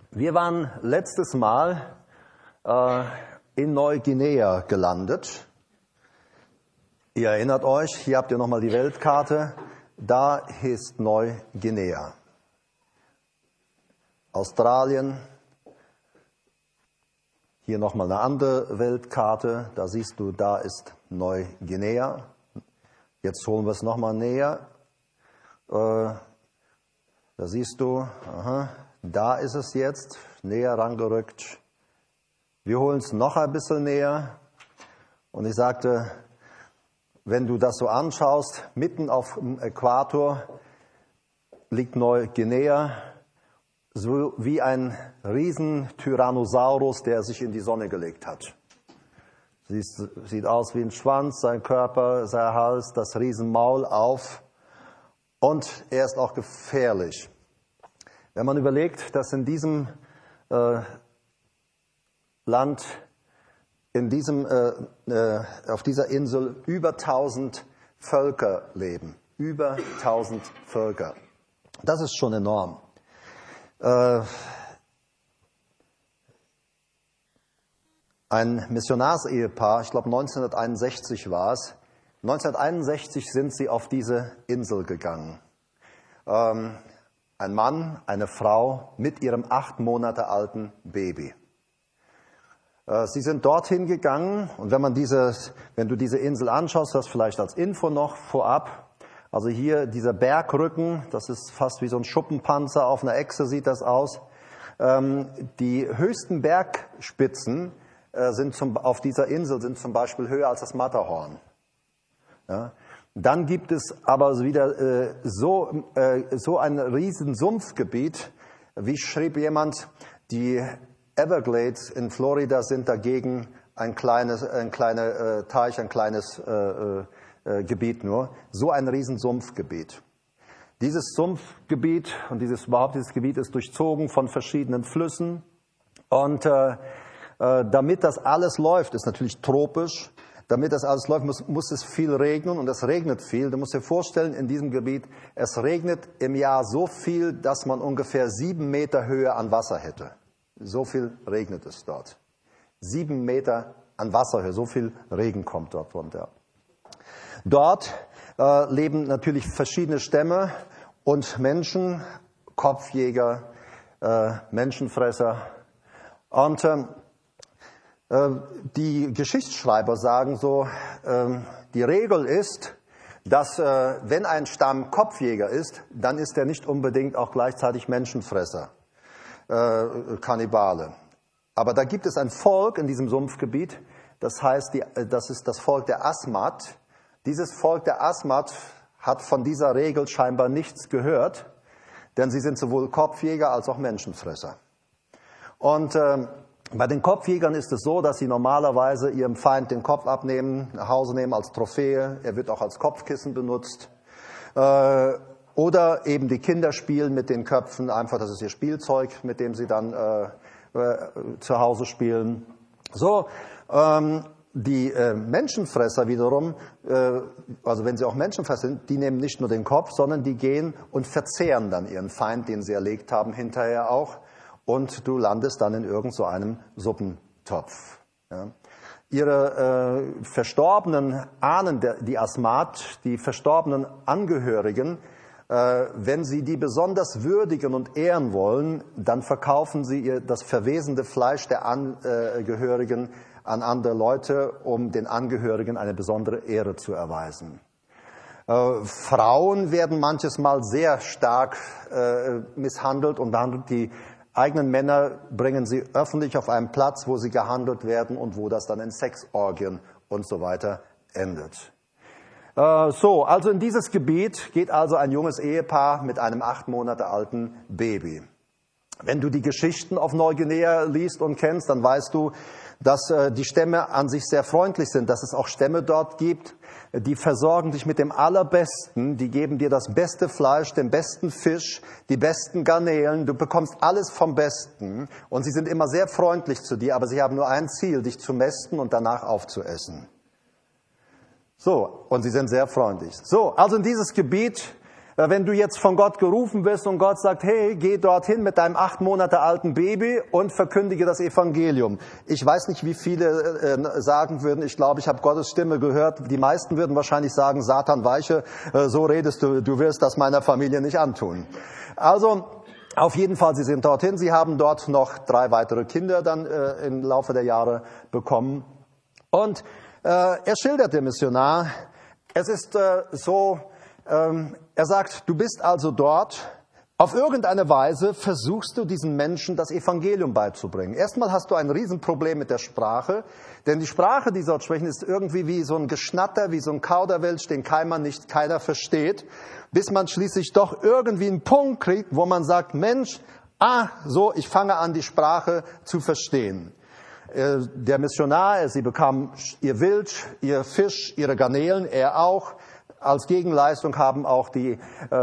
Wir waren letztes Mal in Neuguinea gelandet. Ihr erinnert euch, hier habt ihr nochmal die Weltkarte. Da ist Neuguinea. Australien. Hier nochmal eine andere Weltkarte. Da siehst du, da ist Neuguinea. Jetzt holen wir es nochmal näher. Da siehst du, aha, da ist es jetzt, näher rangerückt. Wir holen es noch ein bisschen näher. Und ich sagte, wenn du das so anschaust, mitten auf dem Äquator liegt Neuguinea, so wie ein riesen Tyrannosaurus, der sich in die Sonne gelegt hat. Sieht aus wie ein Schwanz, sein Körper, sein Hals, das Riesenmaul auf. Und er ist auch gefährlich. Wenn man überlegt, dass in diesem Land, auf dieser Insel über 1000 Völker leben. Über 1000 Völker. Das ist schon enorm. Ein Missionarsehepaar, ich glaube 1961 war es, 1961 sind sie auf diese Insel gegangen. Ein Mann, eine Frau mit ihrem 8 Monate alten Baby. Sie sind dorthin gegangen und wenn du diese Insel anschaust, das vielleicht als Info noch vorab, also hier dieser Bergrücken, das ist fast wie so ein Schuppenpanzer auf einer Echse sieht das aus. Die höchsten Bergspitzen auf dieser Insel sind zum Beispiel höher als das Matterhorn. Ja. Dann gibt es aber wieder so ein riesen Sumpfgebiet, wie schrieb jemand, die Everglades in Florida sind dagegen ein kleiner Teich, ein kleines Gebiet nur, so ein riesen Sumpfgebiet. Dieses Sumpfgebiet und dieses Gebiet ist durchzogen von verschiedenen Flüssen und damit das alles läuft, ist natürlich tropisch. Damit das alles läuft, muss es viel regnen und es regnet viel. Du musst dir vorstellen, in diesem Gebiet, es regnet im Jahr so viel, dass man ungefähr 7 Meter Höhe an Wasser hätte. So viel regnet es dort. 7 Meter an Wasserhöhe, so viel Regen kommt dort runter. Dort leben natürlich verschiedene Stämme und Menschen, Kopfjäger, Menschenfresser und die Geschichtsschreiber sagen so, die Regel ist, dass wenn ein Stamm Kopfjäger ist, dann ist er nicht unbedingt auch gleichzeitig Menschenfresser, Kannibale. Aber da gibt es ein Volk in diesem Sumpfgebiet, das heißt, das ist das Volk der Asmat. Dieses Volk der Asmat hat von dieser Regel scheinbar nichts gehört, denn sie sind sowohl Kopfjäger als auch Menschenfresser. Und bei den Kopfjägern ist es so, dass sie normalerweise ihrem Feind den Kopf abnehmen, nach Hause nehmen als Trophäe. Er wird auch als Kopfkissen benutzt. Oder eben die Kinder spielen mit den Köpfen. Einfach, das ist ihr Spielzeug, mit dem sie dann zu Hause spielen. So, die Menschenfresser wiederum, also wenn sie auch Menschenfresser sind, die nehmen nicht nur den Kopf, sondern die gehen und verzehren dann ihren Feind, den sie erlegt haben, hinterher auch. Und du landest dann in irgend so einem Suppentopf. Ja. Ihre verstorbenen Ahnen, die Asmat, die verstorbenen Angehörigen, wenn sie die besonders würdigen und ehren wollen, dann verkaufen sie das verwesende Fleisch der Angehörigen an andere Leute, um den Angehörigen eine besondere Ehre zu erweisen. Frauen werden manches Mal sehr stark misshandelt und behandelt. Die eigenen Männer bringen sie öffentlich auf einen Platz, wo sie gehandelt werden und wo das dann in Sexorgien und so weiter endet. Also in dieses Gebiet geht also ein junges Ehepaar mit einem 8 Monate alten Baby. Wenn du die Geschichten auf Neuguinea liest und kennst, dann weißt du, dass die Stämme an sich sehr freundlich sind, dass es auch Stämme dort gibt, die versorgen dich mit dem Allerbesten, die geben dir das beste Fleisch, den besten Fisch, die besten Garnelen, du bekommst alles vom Besten und sie sind immer sehr freundlich zu dir, aber sie haben nur ein Ziel, dich zu mästen und danach aufzuessen. So, und sie sind sehr freundlich. So, also in dieses Gebiet Wenn du jetzt von Gott gerufen wirst und Gott sagt, hey, geh dorthin mit deinem 8 Monate alten Baby und verkündige das Evangelium. Ich weiß nicht, wie viele sagen würden, ich glaube, ich habe Gottes Stimme gehört. Die meisten würden wahrscheinlich sagen, Satan, weiche, so redest du, du wirst das meiner Familie nicht antun. Also auf jeden Fall, sie sind dorthin. Sie haben dort noch 3 weitere Kinder dann im Laufe der Jahre bekommen. Und er schildert, der Missionar, es ist er sagt, du bist also dort, auf irgendeine Weise versuchst du diesen Menschen das Evangelium beizubringen. Erstmal hast du ein Riesenproblem mit der Sprache, denn die Sprache, die sie dort sprechen, ist irgendwie wie so ein Geschnatter, wie so ein Kauderwelsch, den keiner versteht, bis man schließlich doch irgendwie einen Punkt kriegt, wo man sagt, Mensch, ich fange an, die Sprache zu verstehen. Der Missionar, sie bekamen ihr Wild, ihr Fisch, ihre Garnelen, er auch. Als Gegenleistung haben auch die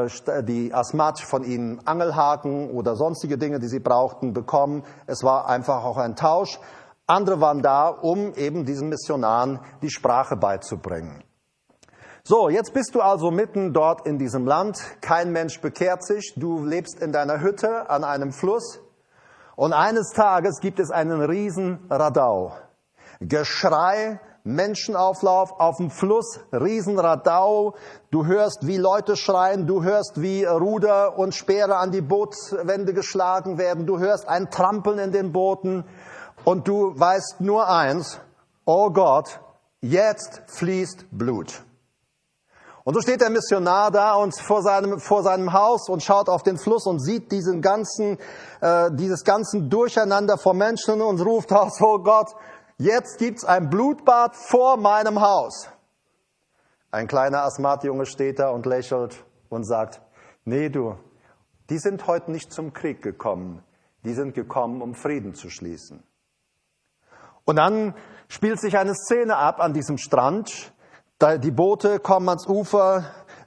Asmat von ihnen Angelhaken oder sonstige Dinge, die sie brauchten, bekommen. Es war einfach auch ein Tausch. Andere waren da, um eben diesen Missionaren die Sprache beizubringen. So, jetzt bist du also mitten dort in diesem Land. Kein Mensch bekehrt sich. Du lebst in deiner Hütte an einem Fluss. Und eines Tages gibt es einen riesen Radau. Geschrei, Menschenauflauf auf dem Fluss, Riesenradau. Du hörst, wie Leute schreien, du hörst, wie Ruder und Speere an die Bootswände geschlagen werden. Du hörst ein Trampeln in den Booten und du weißt nur eins, oh Gott, jetzt fließt Blut. Und so steht der Missionar da und vor seinem Haus und schaut auf den Fluss und sieht dieses ganzen Durcheinander von Menschen und ruft aus, oh Gott, jetzt gibt's ein Blutbad vor meinem Haus. Ein kleiner Asmat-Junge steht da und lächelt und sagt, nee du, die sind heute nicht zum Krieg gekommen, die sind gekommen, um Frieden zu schließen. Und dann spielt sich eine Szene ab an diesem Strand. Die Boote kommen ans Ufer,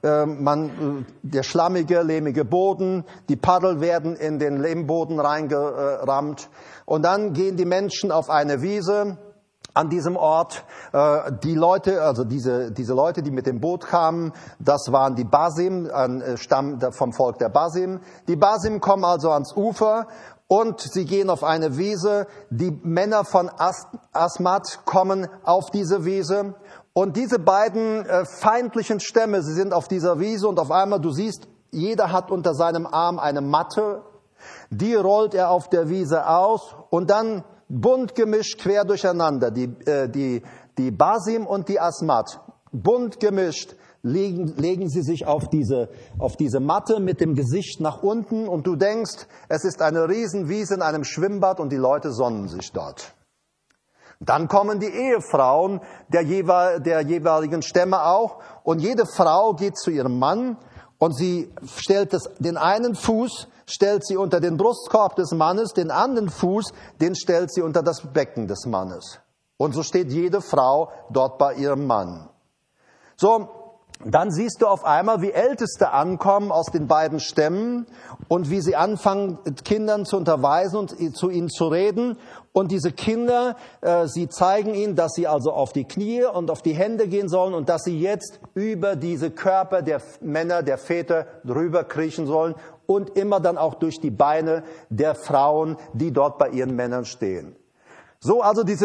der schlammige, lehmige Boden, die Paddel werden in den Lehmboden reingerammt und dann gehen die Menschen auf eine Wiese an diesem Ort. Die Leute, also diese Leute, die mit dem Boot kamen, das waren die Basim, ein Stamm vom Volk der Basim. Die Basim kommen also ans Ufer und sie gehen auf eine Wiese. Die Männer von Asmat kommen auf diese Wiese. Und diese beiden feindlichen Stämme, sie sind auf dieser Wiese und auf einmal, du siehst, jeder hat unter seinem Arm eine Matte, die rollt er auf der Wiese aus und dann bunt gemischt quer durcheinander, die Basim und die Asmat, bunt gemischt, legen sie sich auf diese Matte mit dem Gesicht nach unten und du denkst, es ist eine Riesenwiese in einem Schwimmbad und die Leute sonnen sich dort. Dann kommen die Ehefrauen der jeweiligen Stämme auch und jede Frau geht zu ihrem Mann und sie stellt den einen Fuß stellt sie unter den Brustkorb des Mannes, den anderen Fuß, den stellt sie unter das Becken des Mannes. Und so steht jede Frau dort bei ihrem Mann. So, dann siehst du auf einmal, wie Älteste ankommen aus den beiden Stämmen und wie sie anfangen, Kindern zu unterweisen und zu ihnen zu reden. Und diese Kinder, sie zeigen ihnen, dass sie also auf die Knie und auf die Hände gehen sollen und dass sie jetzt über diese Körper der Männer, der Väter drüber kriechen sollen und immer dann auch durch die Beine der Frauen, die dort bei ihren Männern stehen. So also diese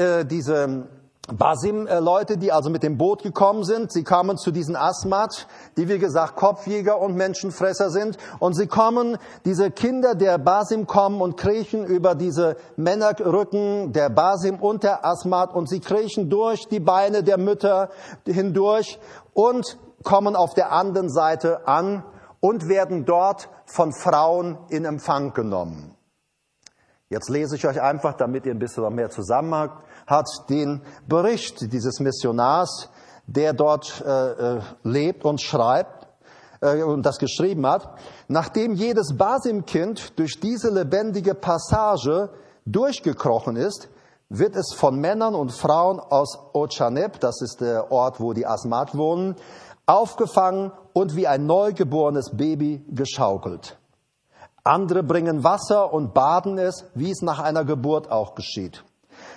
Basim-Leute, die also mit dem Boot gekommen sind, sie kamen zu diesen Asmat, die wie gesagt Kopfjäger und Menschenfresser sind. Und diese Kinder der Basim kommen und kriechen über diese Männerrücken der Basim und der Asmat und sie kriechen durch die Beine der Mütter hindurch und kommen auf der anderen Seite an und werden dort von Frauen in Empfang genommen. Jetzt lese ich euch einfach, damit ihr ein bisschen mehr Zusammenhang hat, den Bericht dieses Missionars, der dort lebt und schreibt und das geschrieben hat. Nachdem jedes Basim-Kind durch diese lebendige Passage durchgekrochen ist, wird es von Männern und Frauen aus Ochaneb, das ist der Ort, wo die Asmat wohnen, aufgefangen und wie ein neugeborenes Baby geschaukelt. Andere bringen Wasser und baden es, wie es nach einer Geburt auch geschieht.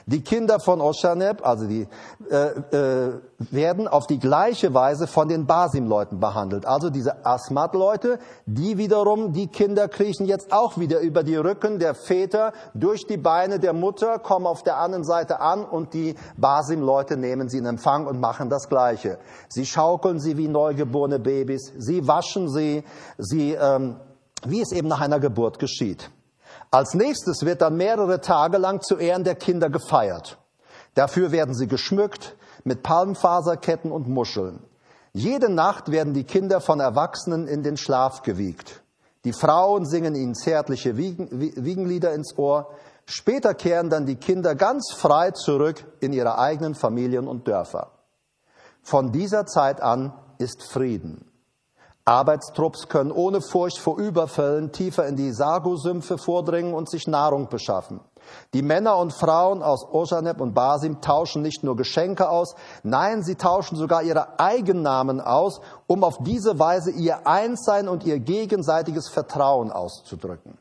Die Kinder von Oschaneb, also die werden auf die gleiche Weise von den Basim-Leuten behandelt. Also diese Asmat-Leute, die wiederum, die Kinder kriechen jetzt auch wieder über die Rücken der Väter, durch die Beine der Mutter, kommen auf der anderen Seite an und die Basim-Leute nehmen sie in Empfang und machen das Gleiche. Sie schaukeln sie wie neugeborene Babys, sie waschen sie, wie es eben nach einer Geburt geschieht. Als nächstes wird dann mehrere Tage lang zu Ehren der Kinder gefeiert. Dafür werden sie geschmückt mit Palmfaserketten und Muscheln. Jede Nacht werden die Kinder von Erwachsenen in den Schlaf gewiegt. Die Frauen singen ihnen zärtliche Wiegenlieder ins Ohr. Später kehren dann die Kinder ganz frei zurück in ihre eigenen Familien und Dörfer. Von dieser Zeit an ist Frieden. Arbeitstrupps können ohne Furcht vor Überfällen tiefer in die Sago-Sümpfe vordringen und sich Nahrung beschaffen. Die Männer und Frauen aus Oschaneb und Basim tauschen nicht nur Geschenke aus, nein, sie tauschen sogar ihre Eigennamen aus, um auf diese Weise ihr Einssein und ihr gegenseitiges Vertrauen auszudrücken.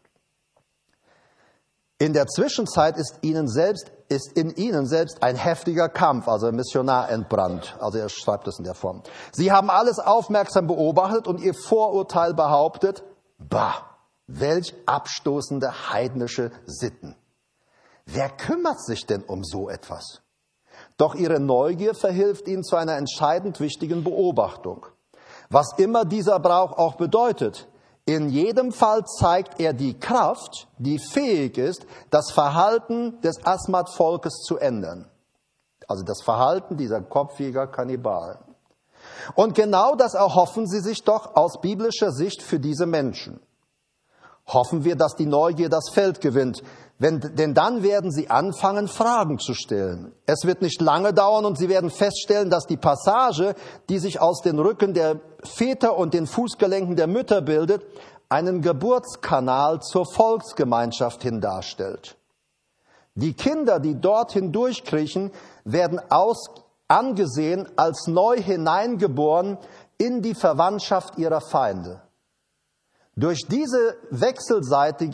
In der Zwischenzeit ist in ihnen selbst ein heftiger Kampf, also ein Missionar, entbrannt. Also er schreibt es in der Form. Sie haben alles aufmerksam beobachtet und ihr Vorurteil behauptet, bah, welch abstoßende heidnische Sitten. Wer kümmert sich denn um so etwas? Doch ihre Neugier verhilft ihnen zu einer entscheidend wichtigen Beobachtung. Was immer dieser Brauch auch bedeutet, in jedem Fall zeigt er die Kraft, die fähig ist, das Verhalten des Asmat-Volkes zu ändern. Also das Verhalten dieser Kopfjäger-Kannibalen. Und genau das erhoffen sie sich doch aus biblischer Sicht für diese Menschen. Hoffen wir, dass die Neugier das Feld gewinnt, denn dann werden sie anfangen, Fragen zu stellen. Es wird nicht lange dauern und sie werden feststellen, dass die Passage, die sich aus den Rücken der Väter und den Fußgelenken der Mütter bildet, einen Geburtskanal zur Volksgemeinschaft hin darstellt. Die Kinder, die dorthin durchkriechen, werden angesehen als neu hineingeboren in die Verwandtschaft ihrer Feinde. Durch diese wechselseitig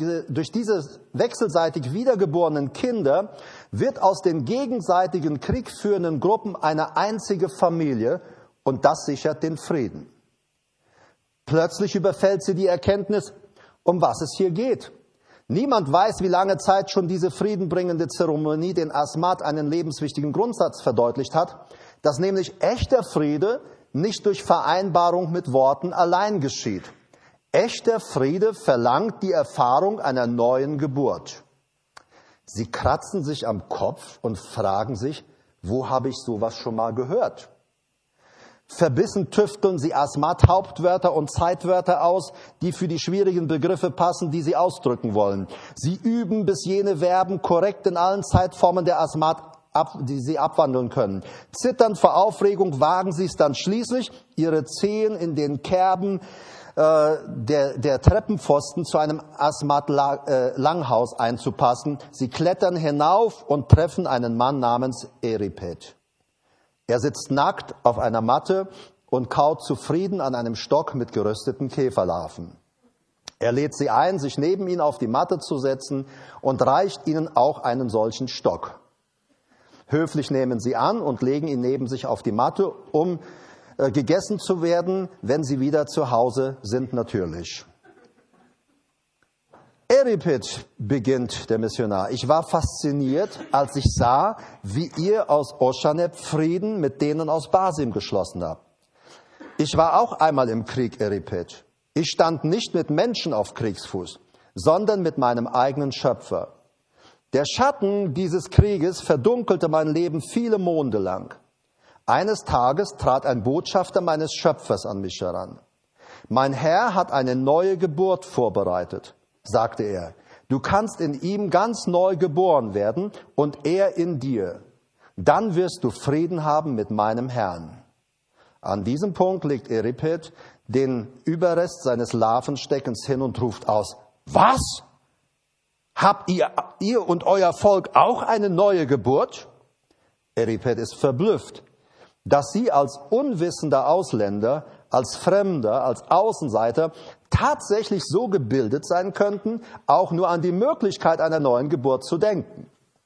wiedergeborenen Kinder wird aus den gegenseitigen kriegführenden Gruppen eine einzige Familie und das sichert den Frieden. Plötzlich überfällt sie die Erkenntnis, um was es hier geht. Niemand weiß, wie lange Zeit schon diese friedenbringende Zeremonie den Asmat einen lebenswichtigen Grundsatz verdeutlicht hat, dass nämlich echter Friede nicht durch Vereinbarung mit Worten allein geschieht. Echter Friede verlangt die Erfahrung einer neuen Geburt. Sie kratzen sich am Kopf und fragen sich, wo habe ich sowas schon mal gehört? Verbissen tüfteln sie Asmat-Hauptwörter und Zeitwörter aus, die für die schwierigen Begriffe passen, die sie ausdrücken wollen. Sie üben, bis jene Verben korrekt in allen Zeitformen der Asmat die sie abwandeln können. Zitternd vor Aufregung wagen sie es dann schließlich, ihre Zehen in den Kerben der Treppenpfosten zu einem Asmat-Langhaus einzupassen. Sie klettern hinauf und treffen einen Mann namens Eripet. Er sitzt nackt auf einer Matte und kaut zufrieden an einem Stock mit gerösteten Käferlarven. Er lädt sie ein, sich neben ihn auf die Matte zu setzen und reicht ihnen auch einen solchen Stock. Höflich nehmen sie an und legen ihn neben sich auf die Matte, um gegessen zu werden, wenn sie wieder zu Hause sind natürlich. Eripet, beginnt der Missionar. Ich war fasziniert, als ich sah, wie ihr aus Oschaneb Frieden mit denen aus Basim geschlossen habt. Ich war auch einmal im Krieg, Eripet. Ich stand nicht mit Menschen auf Kriegsfuß, sondern mit meinem eigenen Schöpfer. Der Schatten dieses Krieges verdunkelte mein Leben viele Monde lang. Eines Tages trat ein Botschafter meines Schöpfers an mich heran. Mein Herr hat eine neue Geburt vorbereitet, sagte er. Du kannst in ihm ganz neu geboren werden und er in dir. Dann wirst du Frieden haben mit meinem Herrn. An diesem Punkt legt Eripet den Überrest seines Larvensteckens hin und ruft aus, was? Habt ihr und euer Volk auch eine neue Geburt? Eripet ist verblüfft, dass sie als unwissender Ausländer, als Fremder, als Außenseiter tatsächlich so gebildet sein könnten, auch nur an die Möglichkeit einer neuen Geburt zu denken.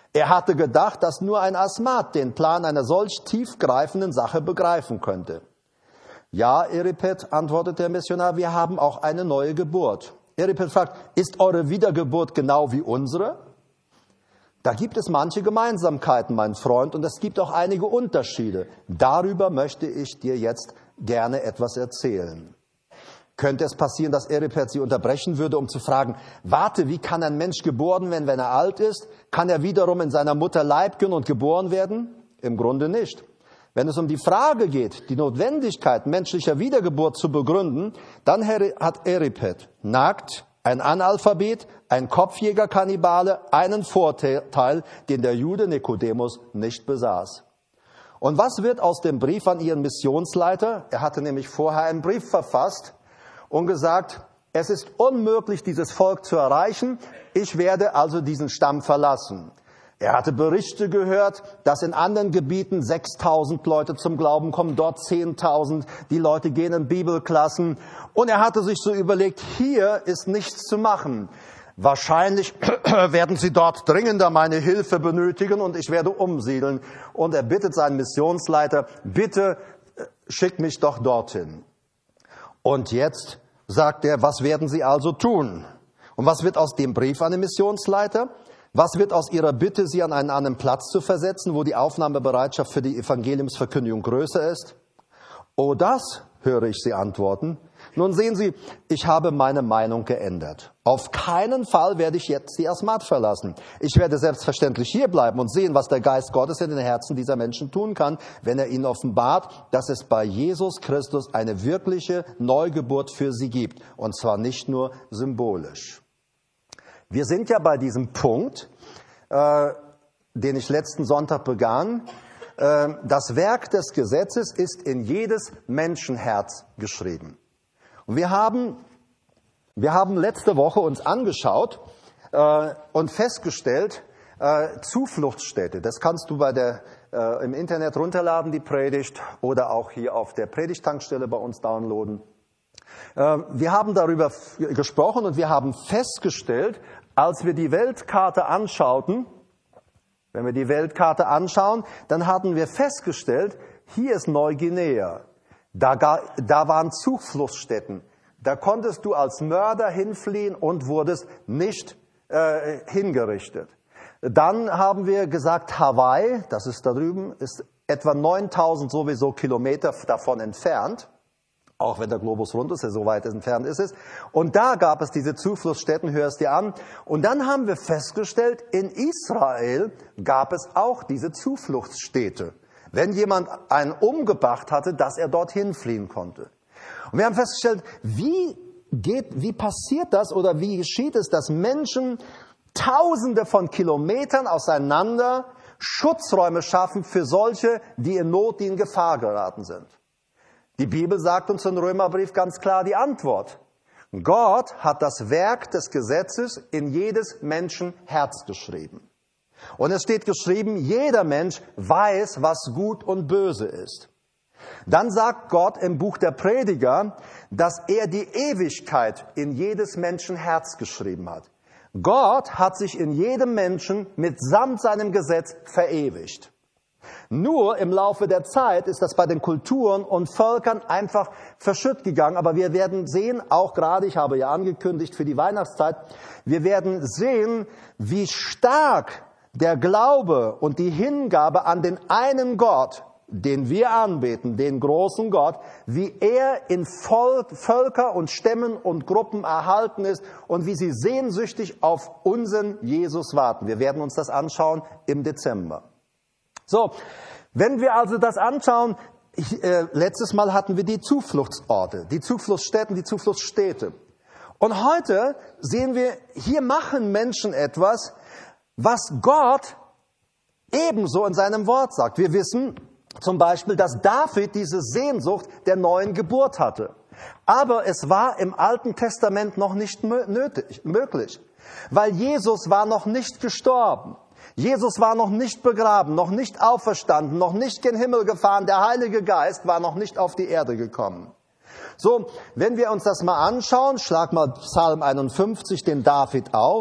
Er hatte gedacht, dass nur ein Asmat den Plan einer solch tiefgreifenden Sache begreifen könnte. Ja, Eripet, antwortet der Missionar, wir haben auch eine neue Geburt. Eripet fragt, ist eure Wiedergeburt genau wie unsere? Da gibt es manche Gemeinsamkeiten, mein Freund, und es gibt auch einige Unterschiede. Darüber möchte ich dir jetzt gerne etwas erzählen. Könnte es passieren, dass Eripet sie unterbrechen würde, um zu fragen, warte, wie kann ein Mensch geboren werden, wenn er alt ist? Kann er wiederum in seiner Mutter Leib gehen und geboren werden? Im Grunde nicht. Wenn es um die Frage geht, die Notwendigkeit menschlicher Wiedergeburt zu begründen, dann hat Eripet nackt, ein Analphabet, ein Kopfjäger-Kannibale einen Vorteil, den der Jude Nikodemus nicht besaß. Und was wird aus dem Brief an ihren Missionsleiter? Er hatte nämlich vorher einen Brief verfasst und gesagt, es ist unmöglich, dieses Volk zu erreichen. Ich werde also diesen Stamm verlassen. Er hatte Berichte gehört, dass in anderen Gebieten 6.000 Leute zum Glauben kommen, dort 10.000. Die Leute gehen in Bibelklassen. Und er hatte sich so überlegt, hier ist nichts zu machen. Wahrscheinlich werden sie dort dringender meine Hilfe benötigen und ich werde umsiedeln. Und er bittet seinen Missionsleiter, bitte schick mich doch dorthin. Und jetzt sagt er, was werden sie also tun? Und was wird aus dem Brief an den Missionsleiter? Was wird aus ihrer Bitte, sie an einen anderen Platz zu versetzen, wo die Aufnahmebereitschaft für die Evangeliumsverkündigung größer ist? Oh, das, höre ich sie antworten. Nun sehen Sie, ich habe meine Meinung geändert. Auf keinen Fall werde ich jetzt die Asmat verlassen. Ich werde selbstverständlich hier bleiben und sehen, was der Geist Gottes in den Herzen dieser Menschen tun kann, wenn er ihnen offenbart, dass es bei Jesus Christus eine wirkliche Neugeburt für sie gibt. Und zwar nicht nur symbolisch. Wir sind ja bei diesem Punkt, den ich letzten Sonntag begann. Das Werk des Gesetzes ist in jedes Menschenherz geschrieben. Und wir haben letzte Woche uns angeschaut und festgestellt, Zufluchtsstätte, das kannst du im Internet runterladen, die Predigt, oder auch hier auf der Predigtankstelle bei uns downloaden. Wir haben darüber gesprochen und wir haben festgestellt, als wir die Weltkarte anschauten, wenn wir die Weltkarte anschauen, dann hatten wir festgestellt, hier ist Neuguinea. Da waren Zufluchtsstätten. Da konntest du als Mörder hinfliehen und wurdest nicht hingerichtet. Dann haben wir gesagt, Hawaii, das ist da drüben, ist etwa 9.000 sowieso Kilometer davon entfernt. Auch wenn der Globus rund ist, so weit entfernt ist es. Und da gab es diese Zufluchtsstätten, hör es dir an. Und dann haben wir festgestellt, in Israel gab es auch diese Zufluchtsstädte. Wenn jemand einen umgebracht hatte, dass er dorthin fliehen konnte. Und wir haben festgestellt, wie passiert das oder wie geschieht es, dass Menschen Tausende von Kilometern auseinander Schutzräume schaffen für solche, die in Not, die in Gefahr geraten sind. Die Bibel sagt uns im Römerbrief ganz klar die Antwort. Gott hat das Werk des Gesetzes in jedes Menschen Herz geschrieben. Und es steht geschrieben, jeder Mensch weiß, was gut und böse ist. Dann sagt Gott im Buch der Prediger, dass er die Ewigkeit in jedes Menschen Herz geschrieben hat. Gott hat sich in jedem Menschen mitsamt seinem Gesetz verewigt. Nur im Laufe der Zeit ist das bei den Kulturen und Völkern einfach verschütt gegangen. Aber wir werden sehen, auch gerade, ich habe ja angekündigt für die Weihnachtszeit, wir werden sehen, wie stark der Glaube und die Hingabe an den einen Gott, den wir anbeten, den großen Gott, wie er in Völker und Stämmen und Gruppen erhalten ist und wie sie sehnsüchtig auf unseren Jesus warten. Wir werden uns das anschauen im Dezember. So, wenn wir also das anschauen, letztes Mal hatten wir die Zufluchtsorte, die Zufluchtsstätten, die Zufluchtsstädte. Und heute sehen wir, hier machen Menschen etwas, was Gott ebenso in seinem Wort sagt. Wir wissen zum Beispiel, dass David diese Sehnsucht der neuen Geburt hatte. Aber es war im Alten Testament noch nicht möglich, weil Jesus war noch nicht gestorben. Jesus war noch nicht begraben, noch nicht auferstanden, noch nicht gen Himmel gefahren. Der Heilige Geist war noch nicht auf die Erde gekommen. So, wenn wir uns das mal anschauen, schlag mal Psalm 51, den David auf.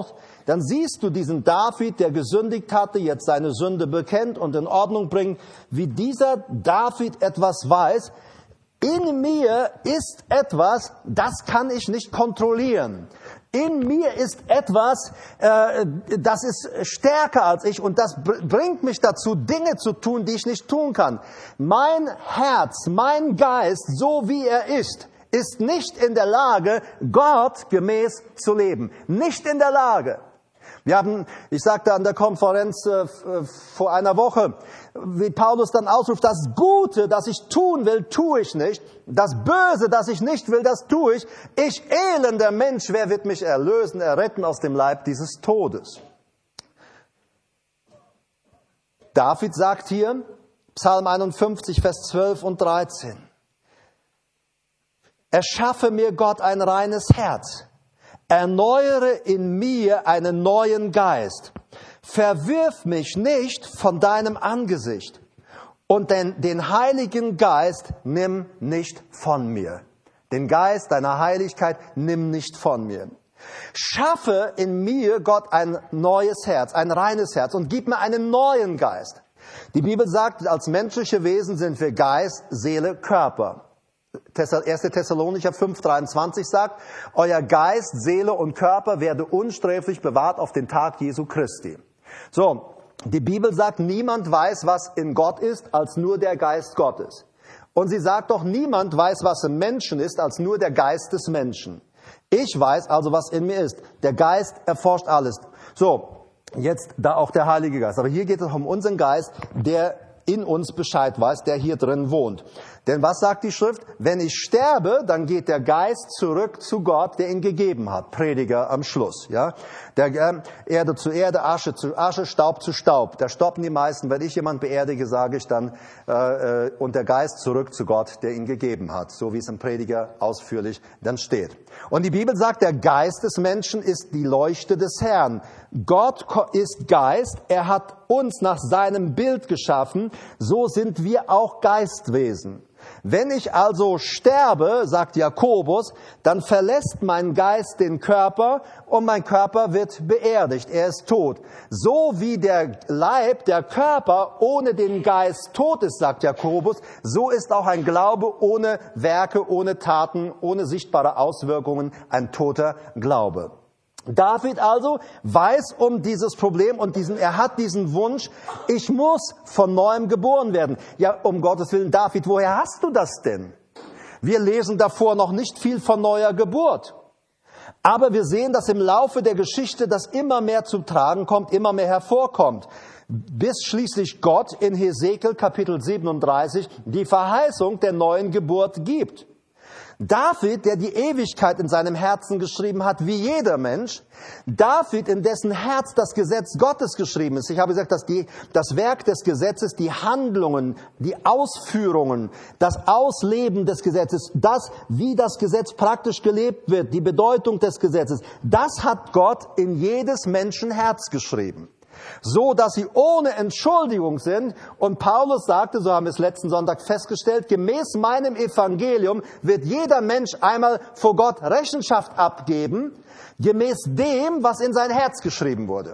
dann siehst du diesen David, der gesündigt hatte, jetzt seine Sünde bekennt und in Ordnung bringt, wie dieser David etwas weiß. In mir ist etwas, das kann ich nicht kontrollieren. In mir ist etwas, das ist stärker als ich und das bringt mich dazu, Dinge zu tun, die ich nicht tun kann. Mein Herz, mein Geist, so wie er ist nicht in der Lage, Gott gemäß zu leben. Nicht in der Lage. Ich sagte an der Konferenz vor einer Woche, wie Paulus dann ausruft, das Gute, das ich tun will, tue ich nicht. Das Böse, das ich nicht will, das tue ich. Ich elender Mensch, wer wird mich erlösen, erretten aus dem Leib dieses Todes? David sagt hier, Psalm 51, Vers 12 und 13, erschaffe mir Gott ein reines Herz. Erneuere in mir einen neuen Geist. Verwirf mich nicht von deinem Angesicht. Und den Heiligen Geist nimm nicht von mir. Den Geist deiner Heiligkeit nimm nicht von mir. Schaffe in mir, Gott, ein neues Herz, ein reines Herz und gib mir einen neuen Geist. Die Bibel sagt, als menschliche Wesen sind wir Geist, Seele, Körper. 1. Thessalonicher 5,23 sagt, euer Geist, Seele und Körper werde unsträflich bewahrt auf den Tag Jesu Christi. So, die Bibel sagt, niemand weiß, was in Gott ist, als nur der Geist Gottes. Und sie sagt doch, niemand weiß, was im Menschen ist, als nur der Geist des Menschen. Ich weiß also, was in mir ist. Der Geist erforscht alles. So, jetzt da auch der Heilige Geist. Aber hier geht es um unseren Geist, der in uns Bescheid weiß, der hier drin wohnt. Denn was sagt die Schrift? Wenn ich sterbe, dann geht der Geist zurück zu Gott, der ihn gegeben hat. Prediger am Schluss. Ja, Erde zu Erde, Asche zu Asche, Staub zu Staub. Da stoppen die meisten. Wenn ich jemand beerdige, sage ich dann, und der Geist zurück zu Gott, der ihn gegeben hat. So wie es im Prediger ausführlich dann steht. Und die Bibel sagt, der Geist des Menschen ist die Leuchte des Herrn. Gott ist Geist. Er hat uns nach seinem Bild geschaffen. So sind wir auch Geistwesen. Wenn ich also sterbe, sagt Jakobus, dann verlässt mein Geist den Körper und mein Körper wird beerdigt. Er ist tot. So wie der Leib, der Körper ohne den Geist tot ist, sagt Jakobus, so ist auch ein Glaube ohne Werke, ohne Taten, ohne sichtbare Auswirkungen ein toter Glaube. David also weiß um dieses Problem und er hat diesen Wunsch, ich muss von Neuem geboren werden. Ja, um Gottes Willen, David, woher hast du das denn? Wir lesen davor noch nicht viel von neuer Geburt. Aber wir sehen, dass im Laufe der Geschichte das immer mehr zum Tragen kommt, immer mehr hervorkommt. Bis schließlich Gott in Hesekiel Kapitel 37 die Verheißung der neuen Geburt gibt. David, der die Ewigkeit in seinem Herzen geschrieben hat, wie jeder Mensch. David, in dessen Herz das Gesetz Gottes geschrieben ist. Ich habe gesagt, dass das Werk des Gesetzes, die Handlungen, die Ausführungen, das Ausleben des Gesetzes, das, wie das Gesetz praktisch gelebt wird, die Bedeutung des Gesetzes, das hat Gott in jedes Menschenherz geschrieben. So, dass sie ohne Entschuldigung sind. Und Paulus sagte, so haben wir es letzten Sonntag festgestellt, gemäß meinem Evangelium wird jeder Mensch einmal vor Gott Rechenschaft abgeben, gemäß dem, was in sein Herz geschrieben wurde.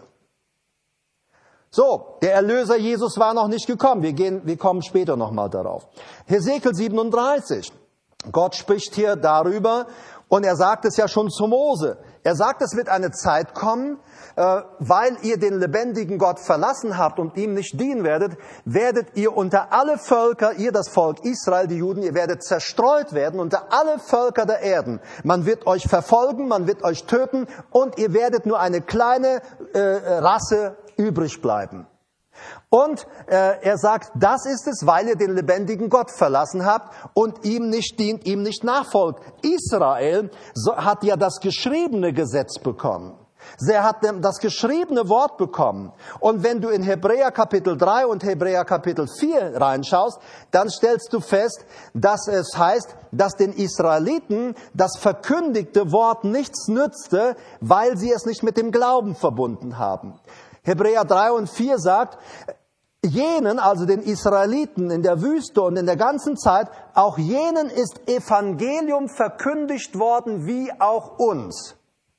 So, der Erlöser Jesus war noch nicht gekommen. Wir kommen später nochmal darauf. Hesekiel 37. Gott spricht hier darüber und er sagt es ja schon zu Mose. Er sagt, es wird eine Zeit kommen, weil ihr den lebendigen Gott verlassen habt und ihm nicht dienen werdet ihr unter alle Völker, ihr das Volk Israel, die Juden, ihr werdet zerstreut werden unter alle Völker der Erden. Man wird euch verfolgen, man wird euch töten und ihr werdet nur eine kleine Rasse übrig bleiben. Und er sagt, das ist es, weil ihr den lebendigen Gott verlassen habt und ihm nicht dient, ihm nicht nachfolgt. Israel hat ja das geschriebene Gesetz bekommen. Sie hat das geschriebene Wort bekommen. Und wenn du in Hebräer Kapitel 3 und Hebräer Kapitel 4 reinschaust, dann stellst du fest, dass es heißt, dass den Israeliten das verkündigte Wort nichts nützte, weil sie es nicht mit dem Glauben verbunden haben. Hebräer 3 und 4 sagt, jenen, also den Israeliten in der Wüste und in der ganzen Zeit, auch jenen ist Evangelium verkündigt worden, wie auch uns.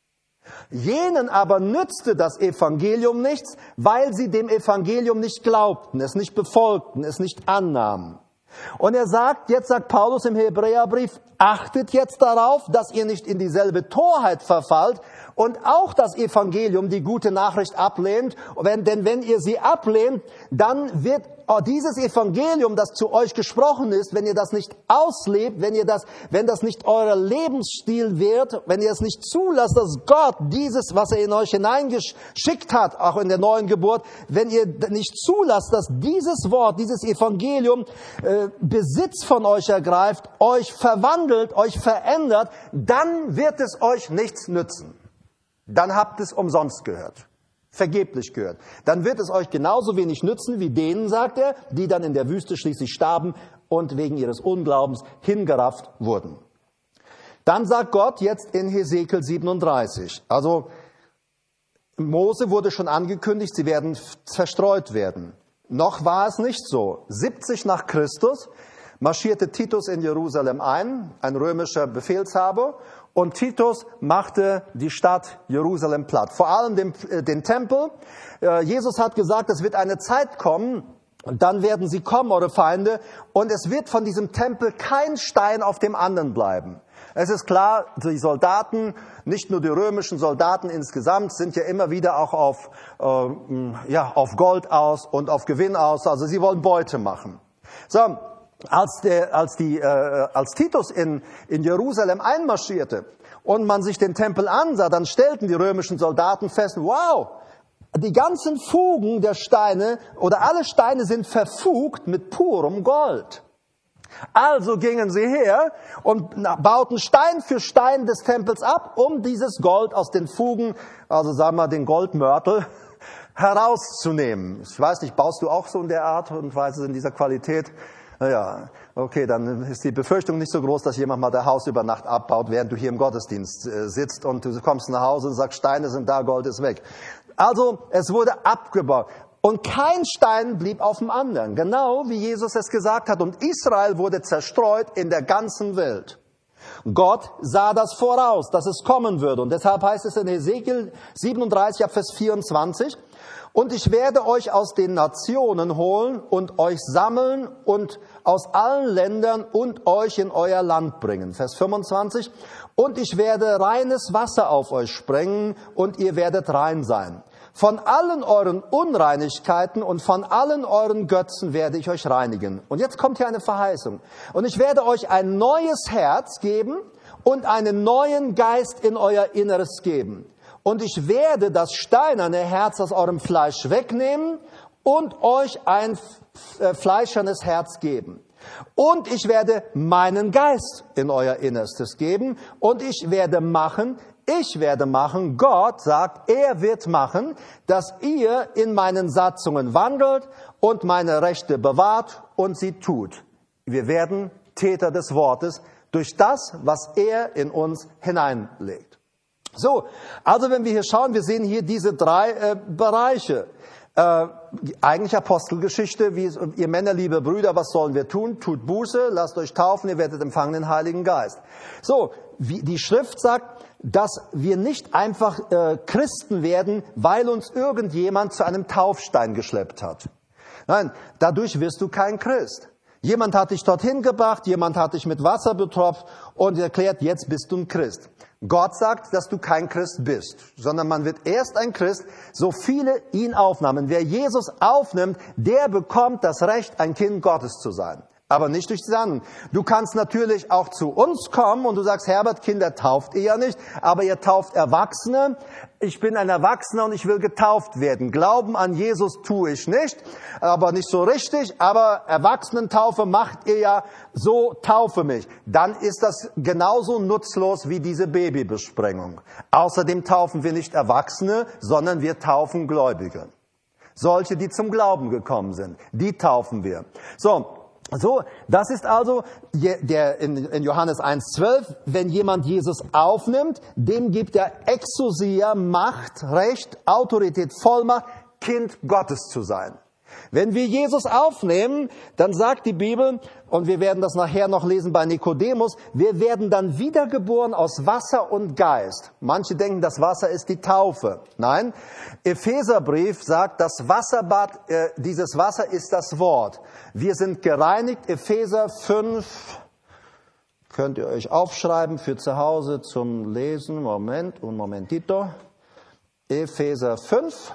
Jenen aber nützte das Evangelium nichts, weil sie dem Evangelium nicht glaubten, es nicht befolgten, es nicht annahmen. Und jetzt sagt Paulus im Hebräerbrief, achtet jetzt darauf, dass ihr nicht in dieselbe Torheit verfallt und auch das Evangelium, die gute Nachricht, ablehnt. Denn wenn ihr sie ablehnt, dann wird dieses Evangelium, das zu euch gesprochen ist, wenn ihr das nicht auslebt, wenn das nicht euer Lebensstil wird, wenn ihr es nicht zulasst, dass Gott dieses, was er in euch hineingeschickt hat, auch in der neuen Geburt, wenn ihr nicht zulasst, dass dieses Wort, dieses Evangelium Besitz von euch ergreift, euch verwandelt, euch verändert, dann wird es euch nichts nützen. Dann habt es umsonst gehört. Vergeblich gehört. Dann wird es euch genauso wenig nützen wie denen, sagt er, die dann in der Wüste schließlich starben und wegen ihres Unglaubens hingerafft wurden. Dann sagt Gott jetzt in Hesekiel 37, also Mose wurde schon angekündigt, sie werden zerstreut werden. Noch war es nicht so. 70 nach Christus marschierte Titus in Jerusalem ein römischer Befehlshaber, und Titus machte die Stadt Jerusalem platt. Vor allem den Tempel. Jesus hat gesagt, es wird eine Zeit kommen, und dann werden sie kommen, eure Feinde, und es wird von diesem Tempel kein Stein auf dem anderen bleiben. Es ist klar, die Soldaten, nicht nur die römischen Soldaten insgesamt, sind ja immer wieder auch auf Gold aus und auf Gewinn aus. Also sie wollen Beute machen. So. Als Titus in Jerusalem einmarschierte und man sich den Tempel ansah, dann stellten die römischen Soldaten fest, wow, die ganzen Fugen der Steine oder alle Steine sind verfugt mit purem Gold. Also gingen sie her und bauten Stein für Stein des Tempels ab, um dieses Gold aus den Fugen, also sagen wir den Goldmörtel, herauszunehmen. Ich weiß nicht, baust du auch so in der Art und Weise in dieser Qualität? Naja, okay, dann ist die Befürchtung nicht so groß, dass jemand mal das Haus über Nacht abbaut, während du hier im Gottesdienst sitzt und du kommst nach Hause und sagst, Steine sind da, Gold ist weg. Also, es wurde abgebaut. Und kein Stein blieb auf dem anderen, genau wie Jesus es gesagt hat. Und Israel wurde zerstreut in der ganzen Welt. Gott sah das voraus, dass es kommen würde. Und deshalb heißt es in Hesekiel 37, ab Vers 24, und ich werde euch aus den Nationen holen und euch sammeln und aus allen Ländern und euch in euer Land bringen. Vers 25, und ich werde reines Wasser auf euch sprengen und ihr werdet rein sein. Von allen euren Unreinigkeiten und von allen euren Götzen werde ich euch reinigen. Und jetzt kommt hier eine Verheißung. Und ich werde euch ein neues Herz geben und einen neuen Geist in euer Inneres geben. Und ich werde das steinerne Herz aus eurem Fleisch wegnehmen und euch ein fleischernes Herz geben. Und ich werde meinen Geist in euer Innerstes geben und ich werde machen, Gott sagt, er wird machen, dass ihr in meinen Satzungen wandelt und meine Rechte bewahrt und sie tut. Wir werden Täter des Wortes durch das, was er in uns hineinlegt. So, also wenn wir hier schauen, wir sehen hier diese drei Bereiche. Eigentlich Apostelgeschichte, wie ihr Männer, liebe Brüder, was sollen wir tun? Tut Buße, lasst euch taufen, ihr werdet empfangen den Heiligen Geist. So, wie die Schrift sagt, dass wir nicht einfach Christen werden, weil uns irgendjemand zu einem Taufstein geschleppt hat. Nein, dadurch wirst du kein Christ. Jemand hat dich dorthin gebracht, jemand hat dich mit Wasser betropft und erklärt, jetzt bist du ein Christ. Gott sagt, dass du kein Christ bist, sondern man wird erst ein Christ, so viele ihn aufnahmen. Wer Jesus aufnimmt, der bekommt das Recht, ein Kind Gottes zu sein. Aber nicht durch die anderen. Du kannst natürlich auch zu uns kommen und du sagst, Herbert, Kinder tauft ihr ja nicht, aber ihr tauft Erwachsene. Ich bin ein Erwachsener und ich will getauft werden. Glauben an Jesus tue ich nicht, aber nicht so richtig, aber Erwachsenentaufe macht ihr ja, so taufe mich. Dann ist das genauso nutzlos wie diese Babybesprengung. Außerdem taufen wir nicht Erwachsene, sondern wir taufen Gläubige. Solche, die zum Glauben gekommen sind, die taufen wir. So, das ist also in Johannes 1,12, wenn jemand Jesus aufnimmt, dem gibt er Exousia, Macht, Recht, Autorität, Vollmacht, Kind Gottes zu sein. Wenn wir Jesus aufnehmen, dann sagt die Bibel, und wir werden das nachher noch lesen bei Nikodemus, wir werden dann wiedergeboren aus Wasser und Geist. Manche denken, das Wasser ist die Taufe. Nein, Epheserbrief sagt, das Wasserbad, dieses Wasser ist das Wort. Wir sind gereinigt, Epheser 5, könnt ihr euch aufschreiben für zu Hause zum Lesen. Momentito. Epheser 5,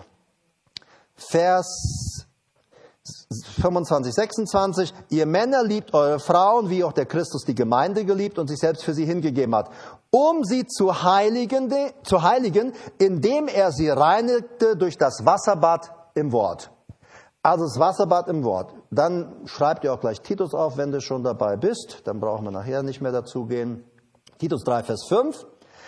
Vers 25, 26, ihr Männer liebt eure Frauen, wie auch der Christus die Gemeinde geliebt und sich selbst für sie hingegeben hat, um sie zu heiligen, indem er sie reinigte durch das Wasserbad im Wort. Also das Wasserbad im Wort. Dann schreibt ihr auch gleich Titus auf, wenn du schon dabei bist. Dann brauchen wir nachher nicht mehr dazu gehen. Titus 3, Vers 5.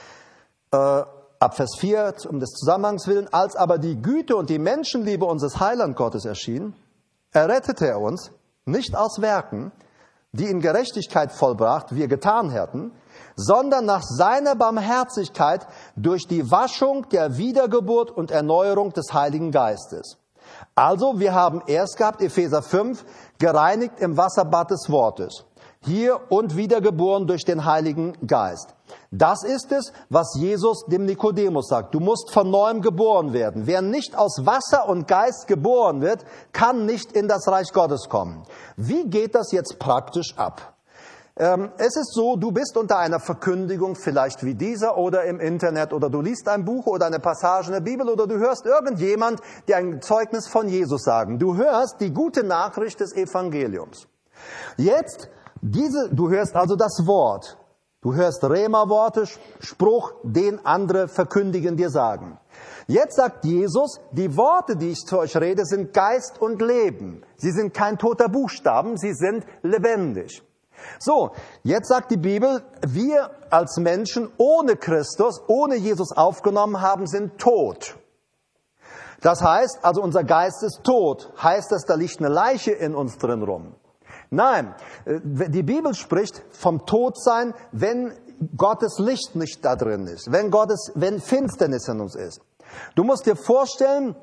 Ab Vers 4, um des Zusammenhangs willen. Als aber die Güte und die Menschenliebe unseres Heiland Gottes erschien, errettete er uns, nicht aus Werken, die in Gerechtigkeit vollbracht wir getan hätten, sondern nach seiner Barmherzigkeit durch die Waschung der Wiedergeburt und Erneuerung des Heiligen Geistes. Also, wir haben erst gehabt, Epheser 5, gereinigt im Wasserbad des Wortes. Hier und wiedergeboren durch den Heiligen Geist. Das ist es, was Jesus dem Nikodemus sagt. Du musst von neuem geboren werden. Wer nicht aus Wasser und Geist geboren wird, kann nicht in das Reich Gottes kommen. Wie geht das jetzt praktisch ab? Es ist so, du bist unter einer Verkündigung, vielleicht wie dieser oder im Internet, oder du liest ein Buch oder eine Passage in der Bibel, oder du hörst irgendjemand, der ein Zeugnis von Jesus sagen. Du hörst die gute Nachricht des Evangeliums. Jetzt, du hörst also das Wort. Du hörst Rema-Worte, Spruch, den andere verkündigen dir sagen. Jetzt sagt Jesus, die Worte, die ich zu euch rede, sind Geist und Leben. Sie sind kein toter Buchstaben, sie sind lebendig. So, jetzt sagt die Bibel, wir als Menschen ohne Christus, ohne Jesus aufgenommen haben, sind tot. Das heißt, also unser Geist ist tot. Heißt das, da liegt eine Leiche in uns drin rum? Nein, die Bibel spricht vom Todsein, wenn Gottes Licht nicht da drin ist, wenn Finsternis in uns ist. Du musst dir vorstellen,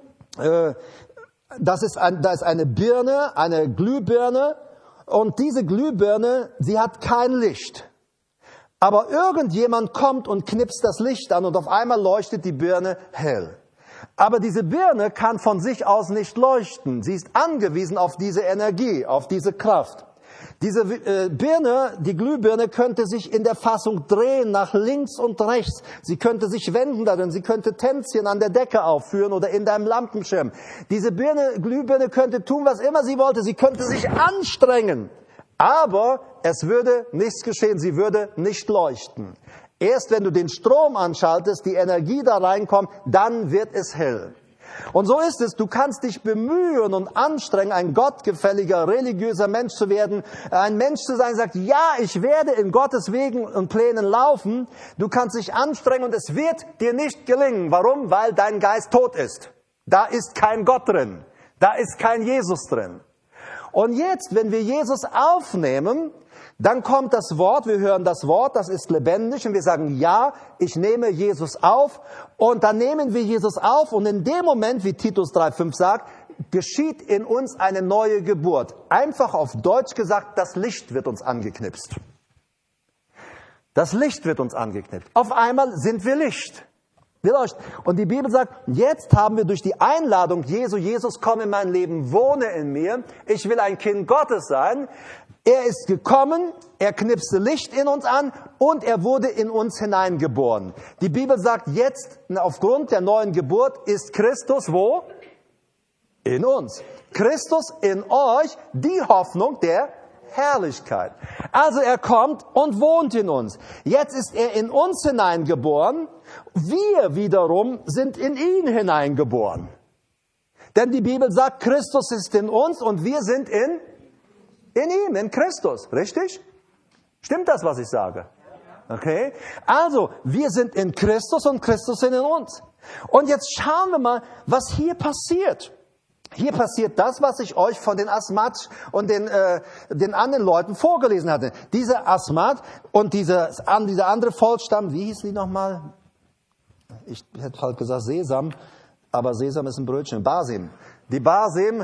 da ist eine Birne, eine Glühbirne, und diese Glühbirne, sie hat kein Licht. Aber irgendjemand kommt und knipst das Licht an und auf einmal leuchtet die Birne hell. Aber diese Birne kann von sich aus nicht leuchten. Sie ist angewiesen auf diese Energie, auf diese Kraft. Diese Birne, die Glühbirne, könnte sich in der Fassung drehen nach links und rechts. Sie könnte sich wenden darin, sie könnte Tänzchen an der Decke aufführen oder in deinem Lampenschirm. Diese Glühbirne könnte tun, was immer sie wollte. Sie könnte sich anstrengen. Aber es würde nichts geschehen. Sie würde nicht leuchten. Erst wenn du den Strom anschaltest, die Energie da reinkommt, dann wird es hell. Und so ist es, du kannst dich bemühen und anstrengen, ein gottgefälliger, religiöser Mensch zu werden, ein Mensch zu sein, der sagt, ja, ich werde in Gottes Wegen und Plänen laufen. Du kannst dich anstrengen und es wird dir nicht gelingen. Warum? Weil dein Geist tot ist. Da ist kein Gott drin. Da ist kein Jesus drin. Und jetzt, wenn wir Jesus aufnehmen, dann kommt das Wort, wir hören das Wort, das ist lebendig und wir sagen, ja, ich nehme Jesus auf, und dann nehmen wir Jesus auf und in dem Moment, wie Titus 3,5 sagt, geschieht in uns eine neue Geburt. Einfach auf Deutsch gesagt, das Licht wird uns angeknipst. Das Licht wird uns angeknipst. Auf einmal sind wir Licht. Wir leuchten. Und die Bibel sagt, jetzt haben wir durch die Einladung Jesu, Jesus, komm in mein Leben, wohne in mir, ich will ein Kind Gottes sein. Er ist gekommen, er knipste Licht in uns an und er wurde in uns hineingeboren. Die Bibel sagt jetzt, aufgrund der neuen Geburt ist Christus wo? In uns. Christus in euch, die Hoffnung der Herrlichkeit. Also er kommt und wohnt in uns. Jetzt ist er in uns hineingeboren. Wir wiederum sind in ihn hineingeboren. Denn die Bibel sagt, Christus ist in uns und wir sind in ihm, in Christus. Richtig? Stimmt das, was ich sage? Okay? Also, wir sind in Christus und Christus sind in uns. Und jetzt schauen wir mal, was hier passiert. Hier passiert das, was ich euch von den Asmat und den anderen Leuten vorgelesen hatte. Diese Asmat und dieser andere Volksstamm, wie hieß die nochmal? Ich hätte halt gesagt Sesam. Aber Sesam ist ein Brötchen. Basim. Die Basim,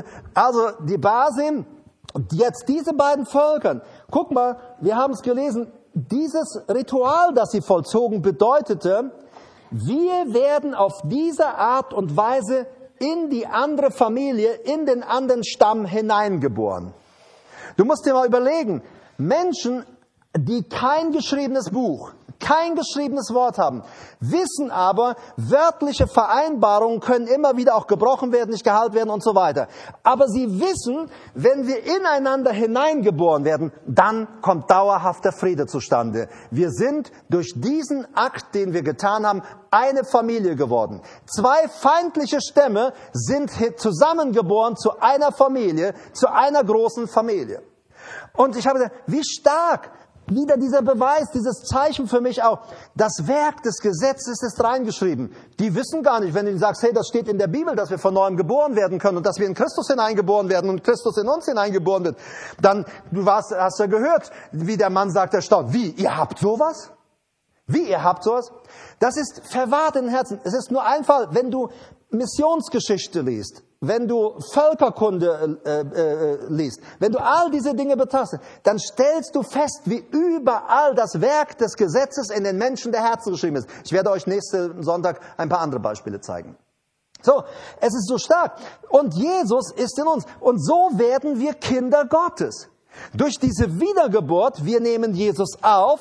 jetzt diese beiden Völkern. Guck mal, wir haben es gelesen, dieses Ritual, das sie vollzogen, bedeutete, wir werden auf diese Art und Weise in die andere Familie, in den anderen Stamm hineingeboren. Du musst dir mal überlegen, Menschen, die kein geschriebenes Buch, kein geschriebenes Wort haben, wissen aber, wörtliche Vereinbarungen können immer wieder auch gebrochen werden, nicht gehalten werden und so weiter. Aber sie wissen, wenn wir ineinander hineingeboren werden, dann kommt dauerhafter Friede zustande. Wir sind durch diesen Akt, den wir getan haben, eine Familie geworden. Zwei feindliche Stämme sind zusammengeboren zu einer Familie, zu einer großen Familie. Und ich habe gesagt, wie stark wieder dieser Beweis, dieses Zeichen für mich auch. Das Werk des Gesetzes ist reingeschrieben. Die wissen gar nicht, wenn du ihnen sagst, hey, das steht in der Bibel, dass wir von neuem geboren werden können und dass wir in Christus hineingeboren werden und Christus in uns hineingeboren wird. Dann, hast ja gehört, wie der Mann sagt, erstaunt. Wie, ihr habt sowas? Wie, ihr habt sowas? Das ist verwahrt in den Herzen. Es ist nur ein Fall, wenn du Missionsgeschichte liest, wenn du Völkerkunde liest, wenn du all diese Dinge betrachtest, dann stellst du fest, wie überall das Werk des Gesetzes in den Menschen der Herzen geschrieben ist. Ich werde euch nächsten Sonntag ein paar andere Beispiele zeigen. So, es ist so stark. Und Jesus ist in uns. Und so werden wir Kinder Gottes. Durch diese Wiedergeburt, wir nehmen Jesus auf,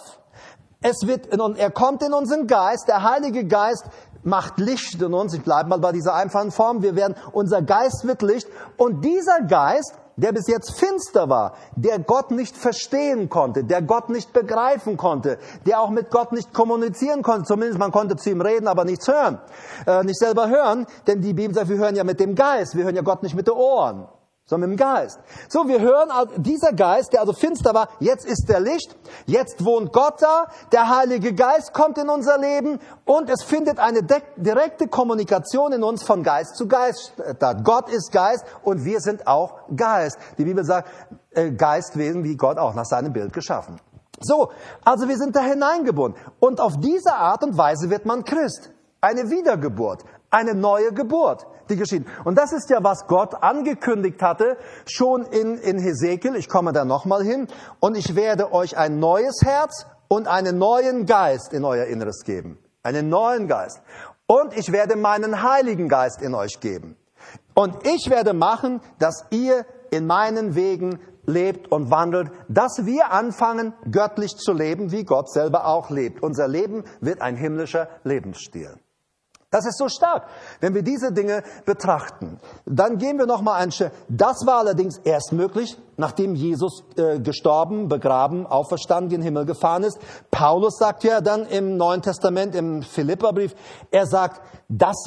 er kommt in unseren Geist, der Heilige Geist macht Licht in uns. Ich bleibe mal bei dieser einfachen Form. Unser Geist wird Licht. Und dieser Geist, der bis jetzt finster war, der Gott nicht verstehen konnte, der Gott nicht begreifen konnte, der auch mit Gott nicht kommunizieren konnte. Zumindest man konnte zu ihm reden, aber nichts hören. Nicht selber hören, denn die Bibel sagt, wir hören ja mit dem Geist. Wir hören ja Gott nicht mit den Ohren, sondern mit dem Geist. So, wir hören, dieser Geist, der also finster war, jetzt ist der Licht, jetzt wohnt Gott da, der Heilige Geist kommt in unser Leben und es findet eine direkte Kommunikation in uns von Geist zu Geist statt. Gott ist Geist und wir sind auch Geist. Die Bibel sagt, Geistwesen wie Gott auch nach seinem Bild geschaffen. So, also wir sind da hineingeboren und auf diese Art und Weise wird man Christ. Eine Wiedergeburt, eine neue Geburt, die geschieht. Und das ist ja, was Gott angekündigt hatte, schon in Hesekiel. Ich komme da nochmal hin. Und ich werde euch ein neues Herz und einen neuen Geist in euer Inneres geben. Einen neuen Geist. Und ich werde meinen Heiligen Geist in euch geben. Und ich werde machen, dass ihr in meinen Wegen lebt und wandelt, dass wir anfangen, göttlich zu leben, wie Gott selber auch lebt. Unser Leben wird ein himmlischer Lebensstil. Das ist so stark, wenn wir diese Dinge betrachten. Dann gehen wir nochmal einen Schritt. Das war allerdings erst möglich, nachdem Jesus gestorben, begraben, auferstanden, in den Himmel gefahren ist. Paulus sagt ja dann im Neuen Testament, im Philipperbrief, er sagt, das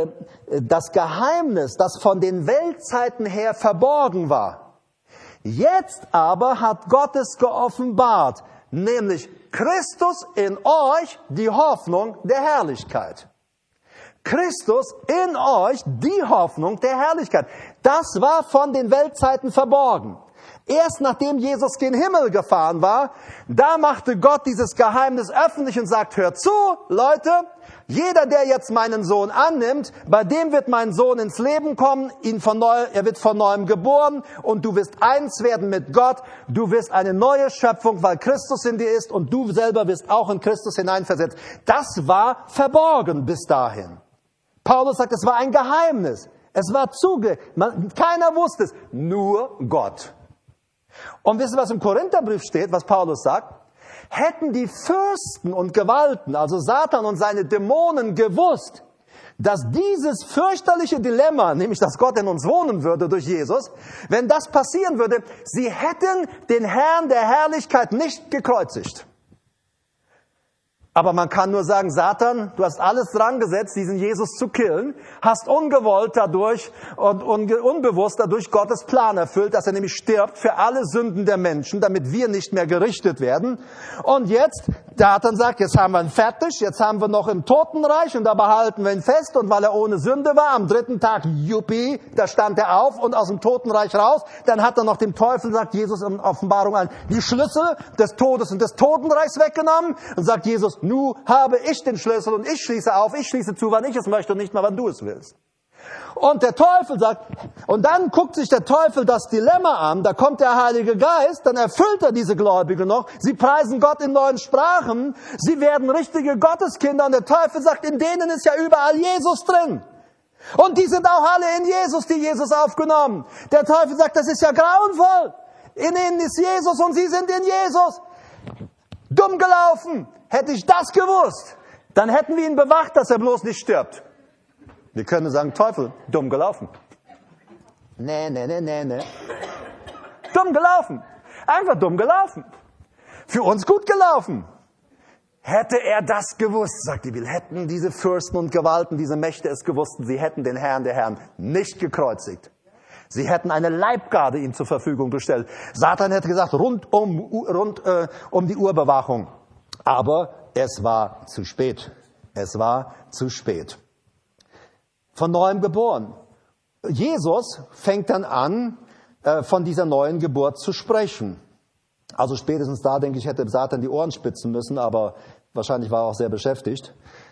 Geheimnis, das von den Weltzeiten her verborgen war. Jetzt aber hat Gott es geoffenbart, nämlich Christus in euch, die Hoffnung der Herrlichkeit. Christus in euch, die Hoffnung der Herrlichkeit. Das war von den Weltzeiten verborgen. Erst nachdem Jesus gen Himmel gefahren war, da machte Gott dieses Geheimnis öffentlich und sagt, hört zu, Leute, jeder, der jetzt meinen Sohn annimmt, bei dem wird mein Sohn ins Leben kommen, er wird von neuem geboren und du wirst eins werden mit Gott, du wirst eine neue Schöpfung, weil Christus in dir ist und du selber wirst auch in Christus hineinversetzt. Das war verborgen bis dahin. Paulus sagt, es war ein Geheimnis. Es war keiner wusste es, nur Gott. Und wisst ihr, was im Korintherbrief steht, was Paulus sagt? Hätten die Fürsten und Gewalten, also Satan und seine Dämonen, gewusst, dass dieses fürchterliche Dilemma, nämlich dass Gott in uns wohnen würde durch Jesus, wenn das passieren würde, sie hätten den Herrn der Herrlichkeit nicht gekreuzigt. Aber man kann nur sagen, Satan, du hast alles dran gesetzt, diesen Jesus zu killen, hast ungewollt dadurch und unbewusst dadurch Gottes Plan erfüllt, dass er nämlich stirbt für alle Sünden der Menschen, damit wir nicht mehr gerichtet werden. Und jetzt, Satan sagt, jetzt haben wir ihn fertig, jetzt haben wir noch im Totenreich und da behalten wir ihn fest. Und weil er ohne Sünde war, am 3. Tag, juppie, da stand er auf und aus dem Totenreich raus. Dann hat er noch dem Teufel, sagt Jesus in Offenbarung an, die Schlüssel des Todes und des Totenreichs weggenommen. Und sagt Jesus, nu habe ich den Schlüssel und ich schließe auf, ich schließe zu, wann ich es möchte und nicht mal, wann du es willst. Und der Teufel sagt, und dann guckt sich der Teufel das Dilemma an, da kommt der Heilige Geist, dann erfüllt er diese Gläubigen noch, sie preisen Gott in neuen Sprachen, sie werden richtige Gotteskinder und der Teufel sagt, in denen ist ja überall Jesus drin. Und die sind auch alle in Jesus, die Jesus aufgenommen. Der Teufel sagt, das ist ja grauenvoll. In ihnen ist Jesus und sie sind in Jesus. Dumm gelaufen. Hätte ich das gewusst, dann hätten wir ihn bewacht, dass er bloß nicht stirbt. Wir können sagen, Teufel, dumm gelaufen. Nee. Dumm gelaufen. Einfach dumm gelaufen. Für uns gut gelaufen. Hätte er das gewusst, sagt die Bibel, hätten diese Fürsten und Gewalten, diese Mächte es gewusst, sie hätten den Herrn der Herren nicht gekreuzigt. Sie hätten eine Leibgarde ihm zur Verfügung gestellt. Satan hätte gesagt, rund um die Urbewachung. Aber es war zu spät. Es war zu spät. Von neuem geboren. Jesus fängt dann an, von dieser neuen Geburt zu sprechen. Also spätestens da, denke ich, hätte Satan die Ohren spitzen müssen, aber wahrscheinlich war er auch sehr beschäftigt,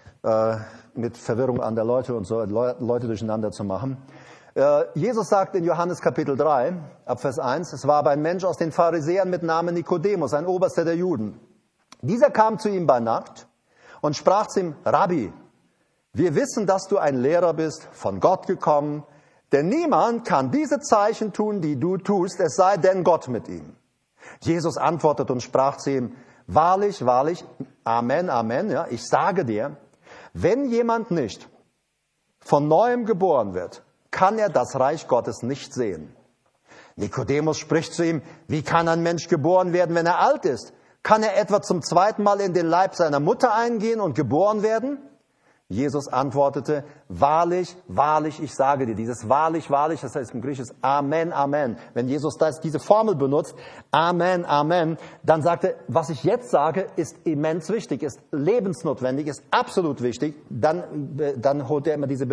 mit Verwirrung an der Leute und so, Leute durcheinander zu machen. Jesus sagt in Johannes Kapitel 3, ab Vers 1, es war aber ein Mensch aus den Pharisäern mit Namen Nikodemus, ein Oberster der Juden. Dieser kam zu ihm bei Nacht und sprach zu ihm, Rabbi, wir wissen, dass du ein Lehrer bist, von Gott gekommen, denn niemand kann diese Zeichen tun, die du tust, es sei denn Gott mit ihm. Jesus antwortet und sprach zu ihm, wahrlich, wahrlich, Amen, Amen, ja, ich sage dir, wenn jemand nicht von neuem geboren wird, kann er das Reich Gottes nicht sehen. Nikodemus spricht zu ihm, wie kann ein Mensch geboren werden, wenn er alt ist? Kann er etwa zum zweiten Mal in den Leib seiner Mutter eingehen und geboren werden? Jesus antwortete, wahrlich, wahrlich, ich sage dir, dieses wahrlich, wahrlich, das heißt im Griechisch Amen, Amen. Wenn Jesus diese Formel benutzt, Amen, Amen, dann sagt er, was ich jetzt sage, ist immens wichtig, ist lebensnotwendig, ist absolut wichtig. Dann holt er immer diese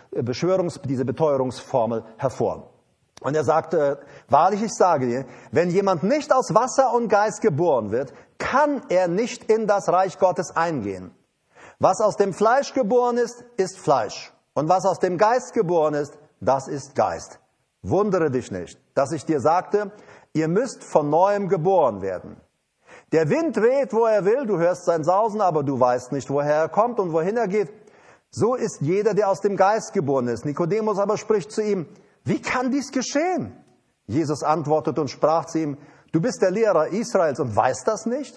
Beteuerungsformel hervor. Und er sagte, wahrlich, ich sage dir, wenn jemand nicht aus Wasser und Geist geboren wird, kann er nicht in das Reich Gottes eingehen. Was aus dem Fleisch geboren ist, ist Fleisch. Und was aus dem Geist geboren ist, das ist Geist. Wundere dich nicht, dass ich dir sagte, ihr müsst von neuem geboren werden. Der Wind weht, wo er will, du hörst sein Sausen, aber du weißt nicht, woher er kommt und wohin er geht. So ist jeder, der aus dem Geist geboren ist. Nikodemus aber spricht zu ihm, wie kann dies geschehen? Jesus antwortet und sprach zu ihm, du bist der Lehrer Israels und weißt das nicht?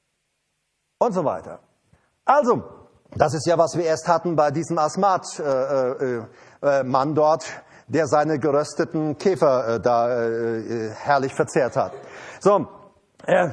Und so weiter. Also, das ist ja, was wir erst hatten bei diesem Asmat-Mann dort, der seine gerösteten Käfer herrlich verzehrt hat. So, er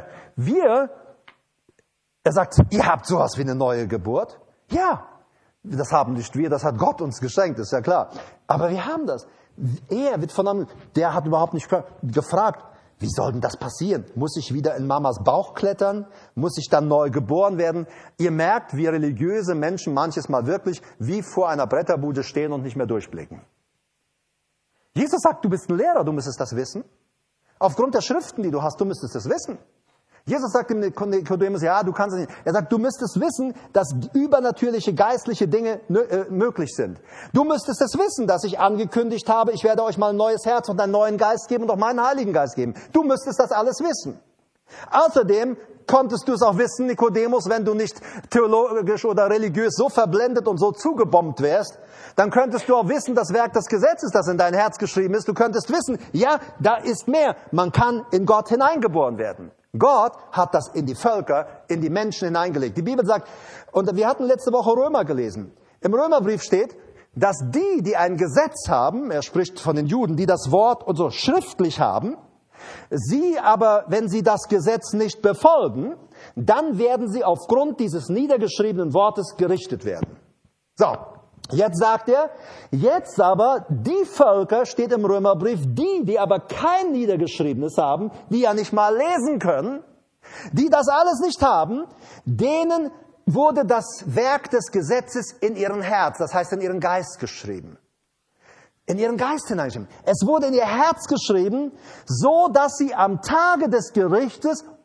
sagt, ihr habt sowas wie eine neue Geburt? Ja, das haben nicht wir, das hat Gott uns geschenkt, ist ja klar. Aber wir haben das. Er wird von einem, der hat überhaupt nicht gefragt, wie soll denn das passieren? Muss ich wieder in Mamas Bauch klettern? Muss ich dann neu geboren werden? Ihr merkt, wie religiöse Menschen manches Mal wirklich wie vor einer Bretterbude stehen und nicht mehr durchblicken. Jesus sagt, du bist ein Lehrer, du müsstest das wissen. Aufgrund der Schriften, die du hast, du müsstest es wissen. Jesus sagt dem Nikodemus, ja, du kannst es nicht. Er sagt, du müsstest wissen, dass übernatürliche geistliche Dinge möglich sind. Du müsstest es wissen, dass ich angekündigt habe, ich werde euch mal ein neues Herz und einen neuen Geist geben und auch meinen Heiligen Geist geben. Du müsstest das alles wissen. Außerdem konntest du es auch wissen, Nikodemus, wenn du nicht theologisch oder religiös so verblendet und so zugebombt wärst, dann könntest du auch wissen, das Werk des Gesetzes, das in dein Herz geschrieben ist, du könntest wissen, ja, da ist mehr. Man kann in Gott hineingeboren werden. Gott hat das in die Völker, in die Menschen hineingelegt. Die Bibel sagt, und wir hatten letzte Woche Römer gelesen. Im Römerbrief steht, dass die ein Gesetz haben, er spricht von den Juden, die das Wort und so schriftlich haben, sie aber, wenn sie das Gesetz nicht befolgen, dann werden sie aufgrund dieses niedergeschriebenen Wortes gerichtet werden. So. Jetzt sagt er, jetzt aber die Völker, steht im Römerbrief, die aber kein Niedergeschriebenes haben, die ja nicht mal lesen können, die das alles nicht haben, denen wurde das Werk des Gesetzes in ihren Herz, das heißt in ihren Geist geschrieben. In ihren Geist hineingeschrieben. Es wurde in ihr Herz geschrieben, so dass sie am Tage des Gerichtes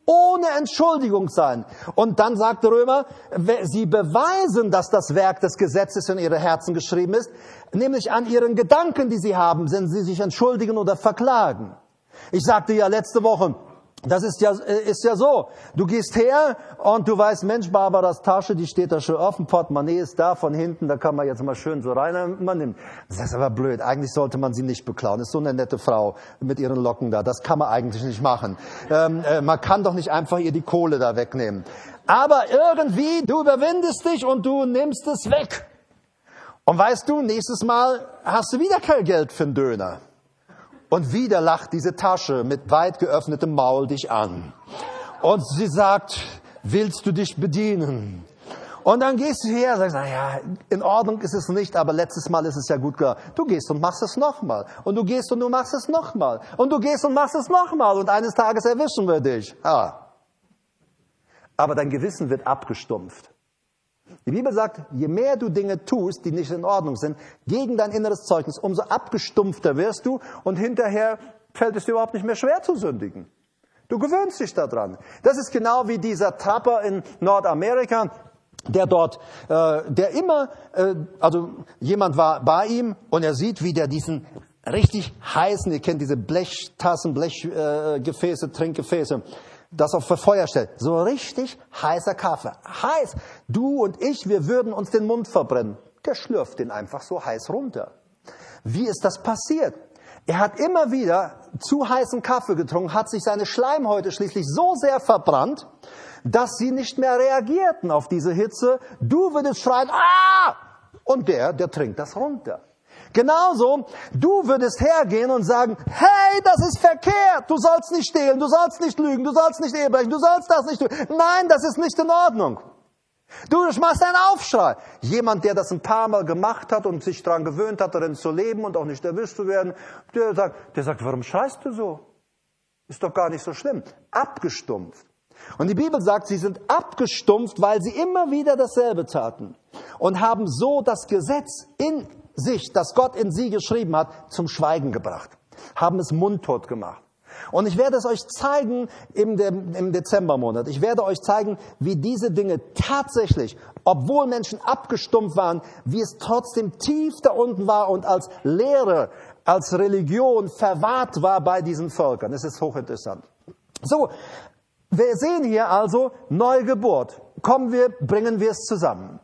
ohne Entschuldigung sein. Und dann sagt der Römer, sie beweisen, dass das Werk des Gesetzes in ihre Herzen geschrieben ist, nämlich an ihren Gedanken, die sie haben, wenn sie sich entschuldigen oder verklagen. Ich sagte ja letzte Woche, das ist ja so. Du gehst her und du weißt, Mensch, Barbaras Tasche, die steht da schon offen, Portemonnaie ist da von hinten, da kann man jetzt mal schön so rein, man nimmt. Das ist aber blöd, eigentlich sollte man sie nicht beklauen. Das ist so eine nette Frau mit ihren Locken da, das kann man eigentlich nicht machen. Man kann doch nicht einfach ihr die Kohle da wegnehmen. Aber irgendwie, du überwindest dich und du nimmst es weg. Und weißt du, nächstes Mal hast du wieder kein Geld für einen Döner. Und wieder lacht diese Tasche mit weit geöffnetem Maul dich an. Und sie sagt, willst du dich bedienen? Und dann gehst du her und sagst, naja, in Ordnung ist es nicht, aber letztes Mal ist es ja gut gegangen. Du gehst und machst es nochmal. Und du gehst und du machst es nochmal. Und du gehst und machst es nochmal. Und eines Tages erwischen wir dich. Aber dein Gewissen wird abgestumpft. Die Bibel sagt, je mehr du Dinge tust, die nicht in Ordnung sind, gegen dein inneres Zeugnis, umso abgestumpfter wirst du und hinterher fällt es dir überhaupt nicht mehr schwer zu sündigen. Du gewöhnst dich daran. Das ist genau wie dieser Trapper in Nordamerika, jemand war bei ihm und er sieht, wie der diesen richtig heißen, ihr kennt diese Blechtassen, Blechgefäße, Trinkgefäße, das auf Feuer stellt. So richtig heißer Kaffee. Heiß. Du und ich, wir würden uns den Mund verbrennen. Der schlürft den einfach so heiß runter. Wie ist das passiert? Er hat immer wieder zu heißen Kaffee getrunken, hat sich seine Schleimhäute schließlich so sehr verbrannt, dass sie nicht mehr reagierten auf diese Hitze. Du würdest schreien, ah! Und der trinkt das runter. Genauso, du würdest hergehen und sagen, hey, das ist verkehrt, du sollst nicht stehlen, du sollst nicht lügen, du sollst nicht Ehe brechen, du sollst das nicht tun. Nein, das ist nicht in Ordnung. Du machst einen Aufschrei. Jemand, der das ein paar Mal gemacht hat und sich daran gewöhnt hat, darin zu leben und auch nicht erwischt zu werden, der sagt, warum schreist du so? Ist doch gar nicht so schlimm. Abgestumpft. Und die Bibel sagt, sie sind abgestumpft, weil sie immer wieder dasselbe taten und haben so das Gesetz in sich, das Gott in sie geschrieben hat, zum Schweigen gebracht. Haben es mundtot gemacht. Und ich werde es euch zeigen im Dezembermonat. Ich werde euch zeigen, wie diese Dinge tatsächlich, obwohl Menschen abgestumpft waren, wie es trotzdem tief da unten war und als Lehre, als Religion verwahrt war bei diesen Völkern. Es ist hochinteressant. So, wir sehen hier also Neugeburt. Bringen wir es zusammen.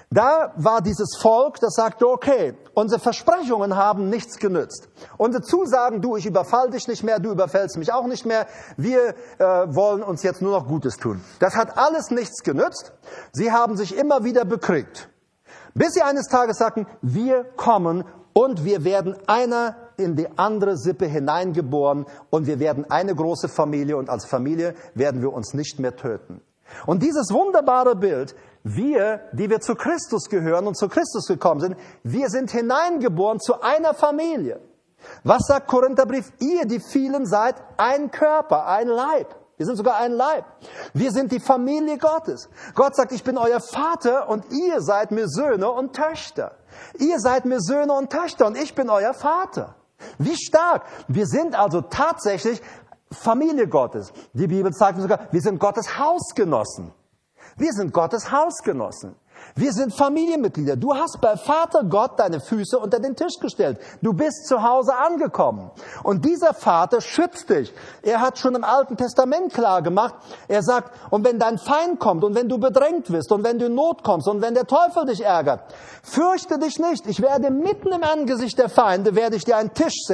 Da war dieses Volk, das sagte, okay, unsere Versprechungen haben nichts genützt. Unsere Zusagen, du, ich überfall dich nicht mehr, du überfällst mich auch nicht mehr, wir wollen uns jetzt nur noch Gutes tun. Das hat alles nichts genützt. Sie haben sich immer wieder bekriegt. Bis sie eines Tages sagten, wir kommen und wir werden einer in die andere Sippe hineingeboren und wir werden eine große Familie und als Familie werden wir uns nicht mehr töten. Und dieses wunderbare Bild, wir, die wir zu Christus gehören und zu Christus gekommen sind, wir sind hineingeboren zu einer Familie. Was sagt Korintherbrief? Ihr, die vielen seid, ein Körper, ein Leib. Wir sind sogar ein Leib. Wir sind die Familie Gottes. Gott sagt, ich bin euer Vater und ihr seid mir Söhne und Töchter. Ihr seid mir Söhne und Töchter und ich bin euer Vater. Wie stark. Wir sind also tatsächlich Familie Gottes. Die Bibel sagt sogar, wir sind Gottes Hausgenossen. Wir sind Gottes Hausgenossen. Wir sind Familienmitglieder. Du hast bei Vater Gott deine Füße unter den Tisch gestellt. Du bist zu Hause angekommen. Und dieser Vater schützt dich. Er hat schon im Alten Testament klar gemacht, er sagt, und wenn dein Feind kommt und wenn du bedrängt wirst und wenn du in Not kommst und wenn der Teufel dich ärgert, fürchte dich nicht. Ich werde mitten im Angesicht der Feinde, werde ich dir einen Tisch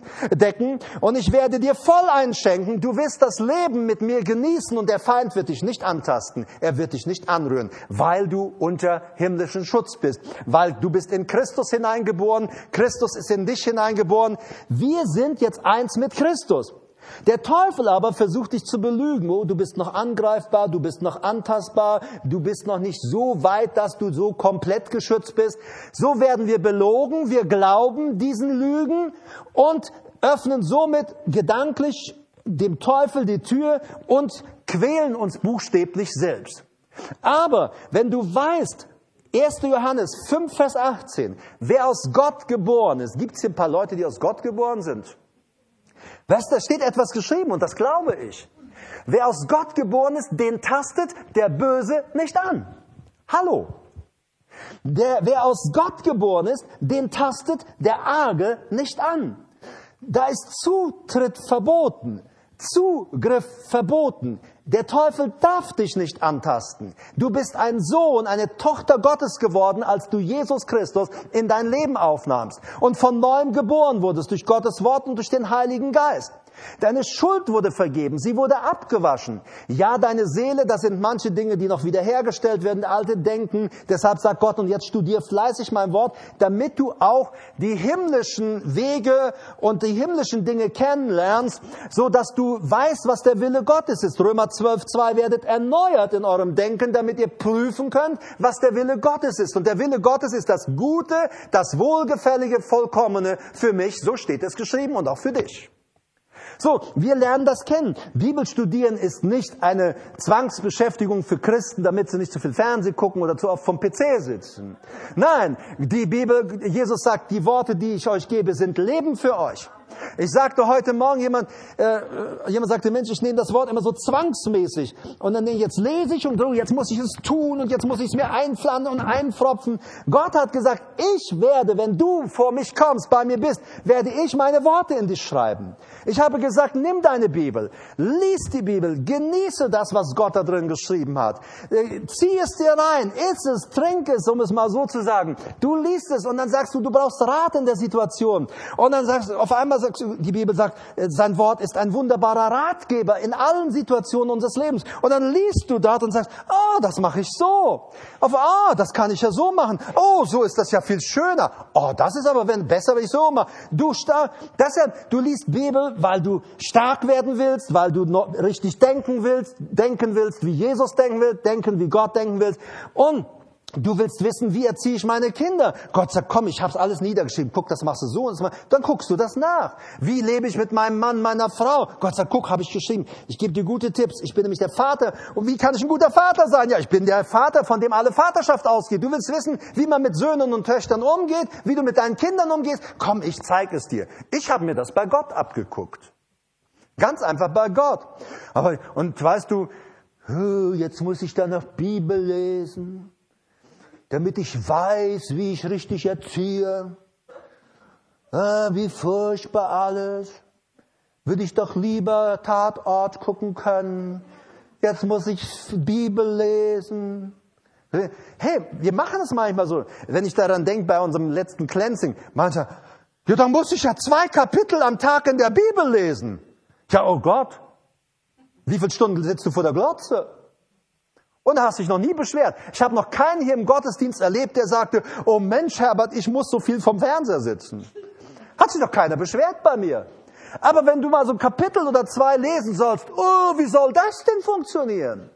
decken und ich werde dir voll einschenken. Du wirst das Leben mit mir genießen und der Feind wird dich nicht antasten. Er wird dich nicht anrühren, weil du unter himmlischen Schutz bist, weil du bist in Christus hineingeboren, Christus ist in dich hineingeboren. Wir sind jetzt eins mit Christus. Der Teufel aber versucht dich zu belügen. Oh, du bist noch angreifbar, du bist noch antastbar, du bist noch nicht so weit, dass du so komplett geschützt bist. So werden wir belogen, wir glauben diesen Lügen und öffnen somit gedanklich dem Teufel die Tür und quälen uns buchstäblich selbst. Aber wenn du weißt, 1. Johannes 5, Vers 18, wer aus Gott geboren ist, gibt es hier ein paar Leute, die aus Gott geboren sind? Was, da steht etwas geschrieben und das glaube ich. wer aus Gott geboren ist, den tastet der Böse nicht an. Hallo. Wer aus Gott geboren ist, den tastet der Arge nicht an. Da ist Zutritt verboten, Zugriff verboten. Der Teufel darf dich nicht antasten. Du bist ein Sohn, eine Tochter Gottes geworden, als du Jesus Christus in dein Leben aufnahmst und von neuem geboren wurdest durch Gottes Wort und durch den Heiligen Geist. Deine Schuld wurde vergeben, sie wurde abgewaschen. Ja, deine Seele, das sind manche Dinge, die noch wiederhergestellt werden, alte Denken. Deshalb sagt Gott, und jetzt studier fleißig mein Wort, damit du auch die himmlischen Wege und die himmlischen Dinge kennenlernst, so dass du weißt, was der Wille Gottes ist. Römer 12,2, werdet erneuert in eurem Denken, damit ihr prüfen könnt, was der Wille Gottes ist. Und der Wille Gottes ist das Gute, das Wohlgefällige, Vollkommene für mich. So steht es geschrieben und auch für dich. So, wir lernen das kennen. Bibel studieren ist nicht eine Zwangsbeschäftigung für Christen, damit sie nicht zu viel Fernsehen gucken oder zu oft vom PC sitzen. Nein, die Bibel, Jesus sagt, die Worte, die ich euch gebe, sind Leben für euch. Ich sagte heute Morgen, jemand sagte, Mensch, ich nehme das Wort immer so zwangsmäßig. Und dann jetzt lese ich und jetzt muss ich es tun und jetzt muss ich es mir einpflanzen und einpfropfen. Gott hat gesagt, ich werde, wenn du vor mich kommst, bei mir bist, werde ich meine Worte in dich schreiben. Ich habe gesagt, nimm deine Bibel, lies die Bibel, genieße das, was Gott da drin geschrieben hat. Zieh es dir rein, iss es, trink es, um es mal so zu sagen. Du liest es und dann sagst du brauchst Rat in der Situation. Und dann sagst du, auf einmal die Bibel sagt, sein Wort ist ein wunderbarer Ratgeber in allen Situationen unseres Lebens. Und dann liest du dort und sagst, das mache ich so. Das kann ich ja so machen. So ist das ja viel schöner. Das ist aber besser, wenn ich so mache. Du liest Bibel, weil du stark werden willst, weil du richtig denken willst, wie Jesus denken, wie Gott denken willst. Und du willst wissen, wie erziehe ich meine Kinder? Gott sagt, komm, ich habe es alles niedergeschrieben. Guck, das machst du so und so. Dann guckst du das nach. Wie lebe ich mit meinem Mann, meiner Frau? Gott sagt, guck, habe ich geschrieben. Ich gebe dir gute Tipps. Ich bin nämlich der Vater. Und wie kann ich ein guter Vater sein? Ja, ich bin der Vater, von dem alle Vaterschaft ausgeht. Du willst wissen, wie man mit Söhnen und Töchtern umgeht, wie du mit deinen Kindern umgehst? Komm, ich zeige es dir. Ich habe mir das bei Gott abgeguckt. Ganz einfach bei Gott. Und weißt du, jetzt muss ich dann noch Bibel lesen, damit ich weiß, wie ich richtig erziehe. Wie furchtbar alles. Würde ich doch lieber Tatort gucken können. Jetzt muss ich Bibel lesen. Hey, wir machen das manchmal so. Wenn ich daran denke, bei unserem letzten Cleansing, mancher, ja, dann muss ich ja 2 Kapitel am Tag in der Bibel lesen. Ja, oh Gott, wie viele Stunden sitzt du vor der Glotze? Und da hast dich noch nie beschwert. Ich habe noch keinen hier im Gottesdienst erlebt, der sagte, oh Mensch, Herbert, ich muss so viel vom Fernseher sitzen. Hat sich doch keiner beschwert bei mir. Aber wenn du mal so ein Kapitel oder 2 lesen sollst, wie soll das denn funktionieren?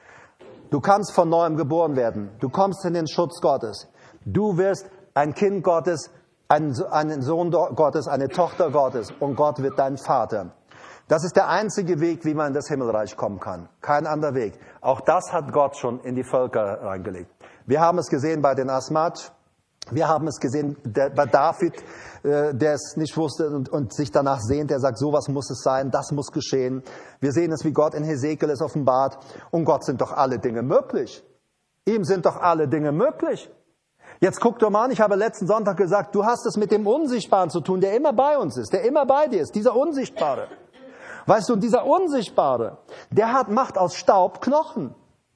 Du kannst von neuem geboren werden. Du kommst in den Schutz Gottes. Du wirst ein Kind Gottes, ein Sohn Gottes, eine Tochter Gottes. Und Gott wird dein Vater. Das ist der einzige Weg, wie man in das Himmelreich kommen kann. Kein anderer Weg. Auch das hat Gott schon in die Völker reingelegt. Wir haben es gesehen bei den Asmat. Wir haben es gesehen bei David, der es nicht wusste und sich danach sehnt. Der sagt, sowas muss es sein, das muss geschehen. Wir sehen es, wie Gott in Hesekiel es offenbart. Und Gott sind doch alle Dinge möglich. Ihm sind doch alle Dinge möglich. Jetzt guck doch mal an, ich habe letzten Sonntag gesagt, du hast es mit dem Unsichtbaren zu tun, der immer bei uns ist, der immer bei dir ist, dieser Unsichtbare. Weißt du, dieser Unsichtbare, der macht aus Staub Knochen.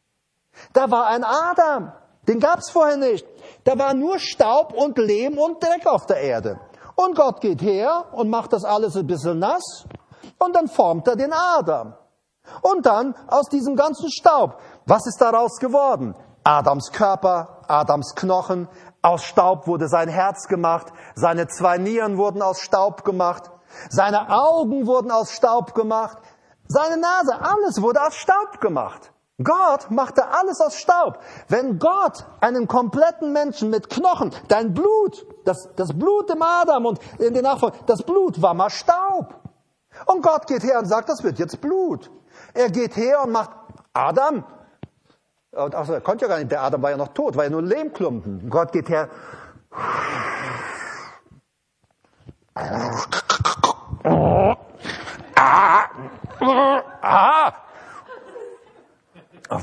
Da war ein Adam, den gab's vorher nicht. Da war nur Staub und Lehm und Dreck auf der Erde. Und Gott geht her und macht das alles ein bisschen nass und dann formt er den Adam. Und dann aus diesem ganzen Staub, was ist daraus geworden? Adams Körper, Adams Knochen, aus Staub wurde sein Herz gemacht, seine 2 Nieren wurden aus Staub gemacht. Seine Augen wurden aus Staub gemacht. Seine Nase, alles wurde aus Staub gemacht. Gott machte alles aus Staub. Wenn Gott einen kompletten Menschen mit Knochen, dein Blut, das Blut im Adam und in den Nachfolgern, das Blut war mal Staub. Und Gott geht her und sagt, das wird jetzt Blut. Er geht her und macht Adam. Achso, er konnte ja gar nicht, der Adam war ja noch tot, war ja nur ein Lehmklumpen. Gott geht her.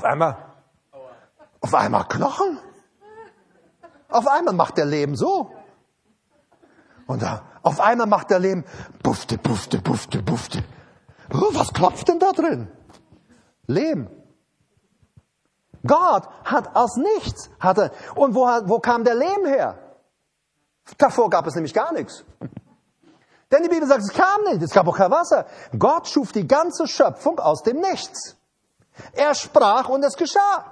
einmal Knochen. Auf einmal macht der Lehm so. Und da, auf einmal macht der Lehm bufte, bufte, bufte, bufte. Oh, was klopft denn da drin? Lehm. Gott hat aus nichts, und wo kam der Lehm her? Davor gab es nämlich gar nichts. Denn die Bibel sagt, es kam nicht, es gab auch kein Wasser. Gott schuf die ganze Schöpfung aus dem Nichts. Er sprach und es geschah.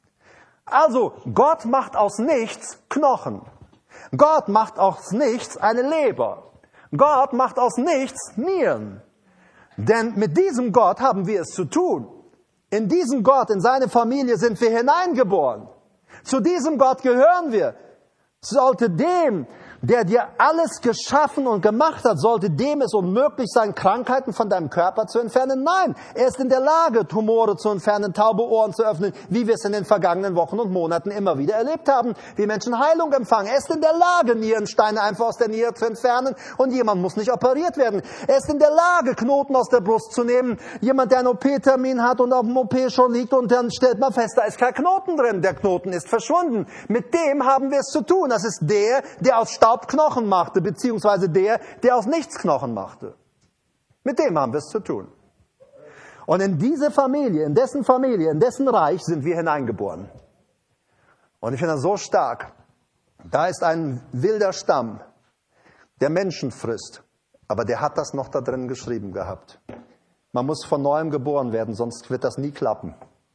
Also, Gott macht aus nichts Knochen. Gott macht aus nichts eine Leber. Gott macht aus nichts Nieren. Denn mit diesem Gott haben wir es zu tun. In diesen Gott, in seine Familie sind wir hineingeboren. Zu diesem Gott gehören wir. Sollte dem, der dir alles geschaffen und gemacht hat, sollte dem es unmöglich sein, Krankheiten von deinem Körper zu entfernen? Nein, er ist in der Lage, Tumore zu entfernen, taube Ohren zu öffnen, wie wir es in den vergangenen Wochen und Monaten immer wieder erlebt haben, wie Menschen Heilung empfangen. Er ist in der Lage, Nierensteine einfach aus der Niere zu entfernen und jemand muss nicht operiert werden. Er ist in der Lage, Knoten aus der Brust zu nehmen. Jemand, der einen OP-Termin hat und auf dem OP schon liegt und dann stellt man fest, da ist kein Knoten drin. Der Knoten ist verschwunden. Mit dem haben wir es zu tun. Das ist der aus Staub Knochen machte, beziehungsweise der aus nichts Knochen machte. Mit dem haben wir es zu tun. Und in diese Familie, in dessen Reich sind wir hineingeboren. Und ich finde das so stark. Da ist ein wilder Stamm, der Menschen frisst. Aber der hat das noch da drin geschrieben gehabt. Man muss von Neuem geboren werden, sonst wird das nie klappen.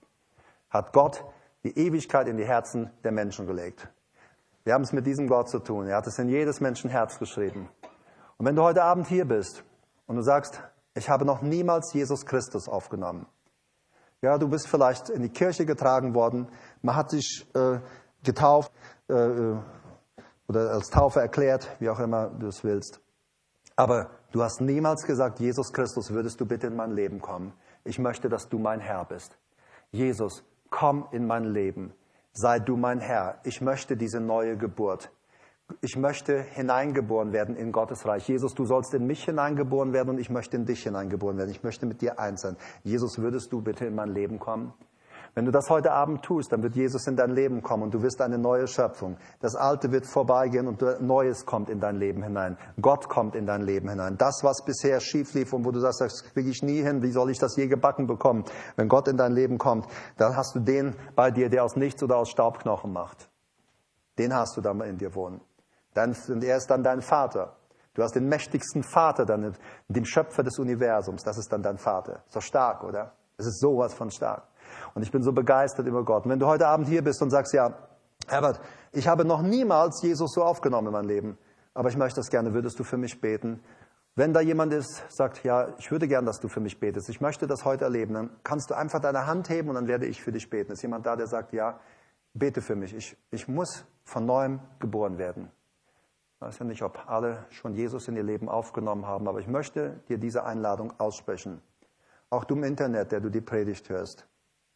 Hat Gott die Ewigkeit in die Herzen der Menschen gelegt. Wir haben es mit diesem Gott zu tun. Er hat es in jedes Menschenherz geschrieben. Und wenn du heute Abend hier bist und du sagst, ich habe noch niemals Jesus Christus aufgenommen. Ja, du bist vielleicht in die Kirche getragen worden, man hat dich getauft oder als Taufe erklärt, wie auch immer du es willst. Aber du hast niemals gesagt, Jesus Christus, würdest du bitte in mein Leben kommen? Ich möchte, dass du mein Herr bist. Jesus, komm in mein Leben. Sei du mein Herr. Ich möchte diese neue Geburt. Ich möchte hineingeboren werden in Gottes Reich. Jesus, du sollst in mich hineingeboren werden und ich möchte in dich hineingeboren werden. Ich möchte mit dir eins sein. Jesus, würdest du bitte in mein Leben kommen? Wenn du das heute Abend tust, dann wird Jesus in dein Leben kommen und du wirst eine neue Schöpfung. Das Alte wird vorbeigehen und Neues kommt in dein Leben hinein. Gott kommt in dein Leben hinein. Das, was bisher schief lief und wo du sagst, das kriege ich nie hin, wie soll ich das je gebacken bekommen? Wenn Gott in dein Leben kommt, dann hast du den bei dir, der aus nichts oder aus Staubknochen macht. Den hast du da in dir wohnen. Und er ist dann dein Vater. Du hast den mächtigsten Vater, den Schöpfer des Universums. Das ist dann dein Vater. Ist doch stark, oder? Es ist sowas von stark. Und ich bin so begeistert über Gott. Und wenn du heute Abend hier bist und sagst, ja, Herbert, ich habe noch niemals Jesus so aufgenommen in mein Leben, aber ich möchte das gerne, würdest du für mich beten? Wenn da jemand ist, sagt, ja, ich würde gern, dass du für mich betest, ich möchte das heute erleben, dann kannst du einfach deine Hand heben und dann werde ich für dich beten. Ist jemand da, der sagt, ja, bete für mich, ich muss von Neuem geboren werden. Ich weiß ja nicht, ob alle schon Jesus in ihr Leben aufgenommen haben, aber ich möchte dir diese Einladung aussprechen. Auch du im Internet, der du die Predigt hörst.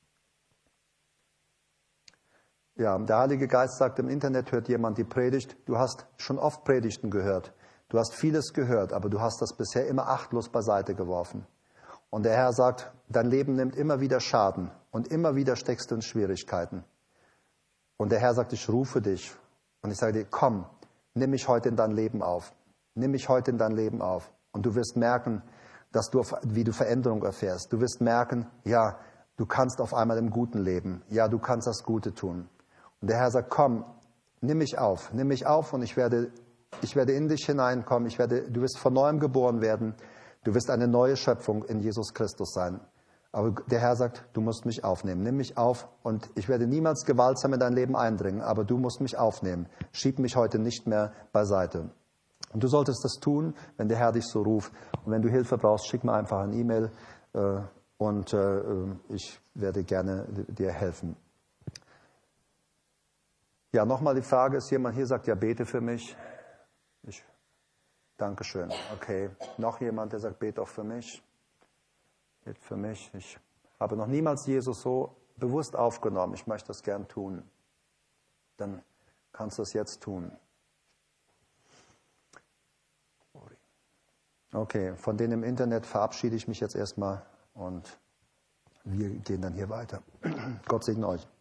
Ja, der Heilige Geist sagt, im Internet hört jemand die Predigt. Du hast schon oft Predigten gehört. Du hast vieles gehört, aber du hast das bisher immer achtlos beiseite geworfen. Und der Herr sagt, dein Leben nimmt immer wieder Schaden und immer wieder steckst du in Schwierigkeiten. Und der Herr sagt, ich rufe dich. Und ich sage dir, komm, nimm mich heute in dein Leben auf. Nimm mich heute in dein Leben auf. Und du wirst merken, wie du Veränderung erfährst. Du wirst merken, ja, du kannst auf einmal im Guten leben. Ja, du kannst das Gute tun. Und der Herr sagt, komm, nimm mich auf und ich werde in dich hineinkommen. Du wirst von Neuem geboren werden. Du wirst eine neue Schöpfung in Jesus Christus sein. Aber der Herr sagt, du musst mich aufnehmen. Nimm mich auf und ich werde niemals gewaltsam in dein Leben eindringen, aber du musst mich aufnehmen. Schieb mich heute nicht mehr beiseite. Und du solltest das tun, wenn der Herr dich so ruft. Und wenn du Hilfe brauchst, schick mir einfach eine E-Mail und ich werde gerne dir helfen. Ja, nochmal die Frage, ist jemand hier, sagt, ja, bete für mich? Dankeschön. Okay. Noch jemand, der sagt, bete auch für mich? Bete für mich. Ich habe noch niemals Jesus so bewusst aufgenommen. Ich möchte das gern tun. Dann kannst du es jetzt tun. Okay, von denen im Internet verabschiede ich mich jetzt erstmal und wir gehen dann hier weiter. Gott segne euch.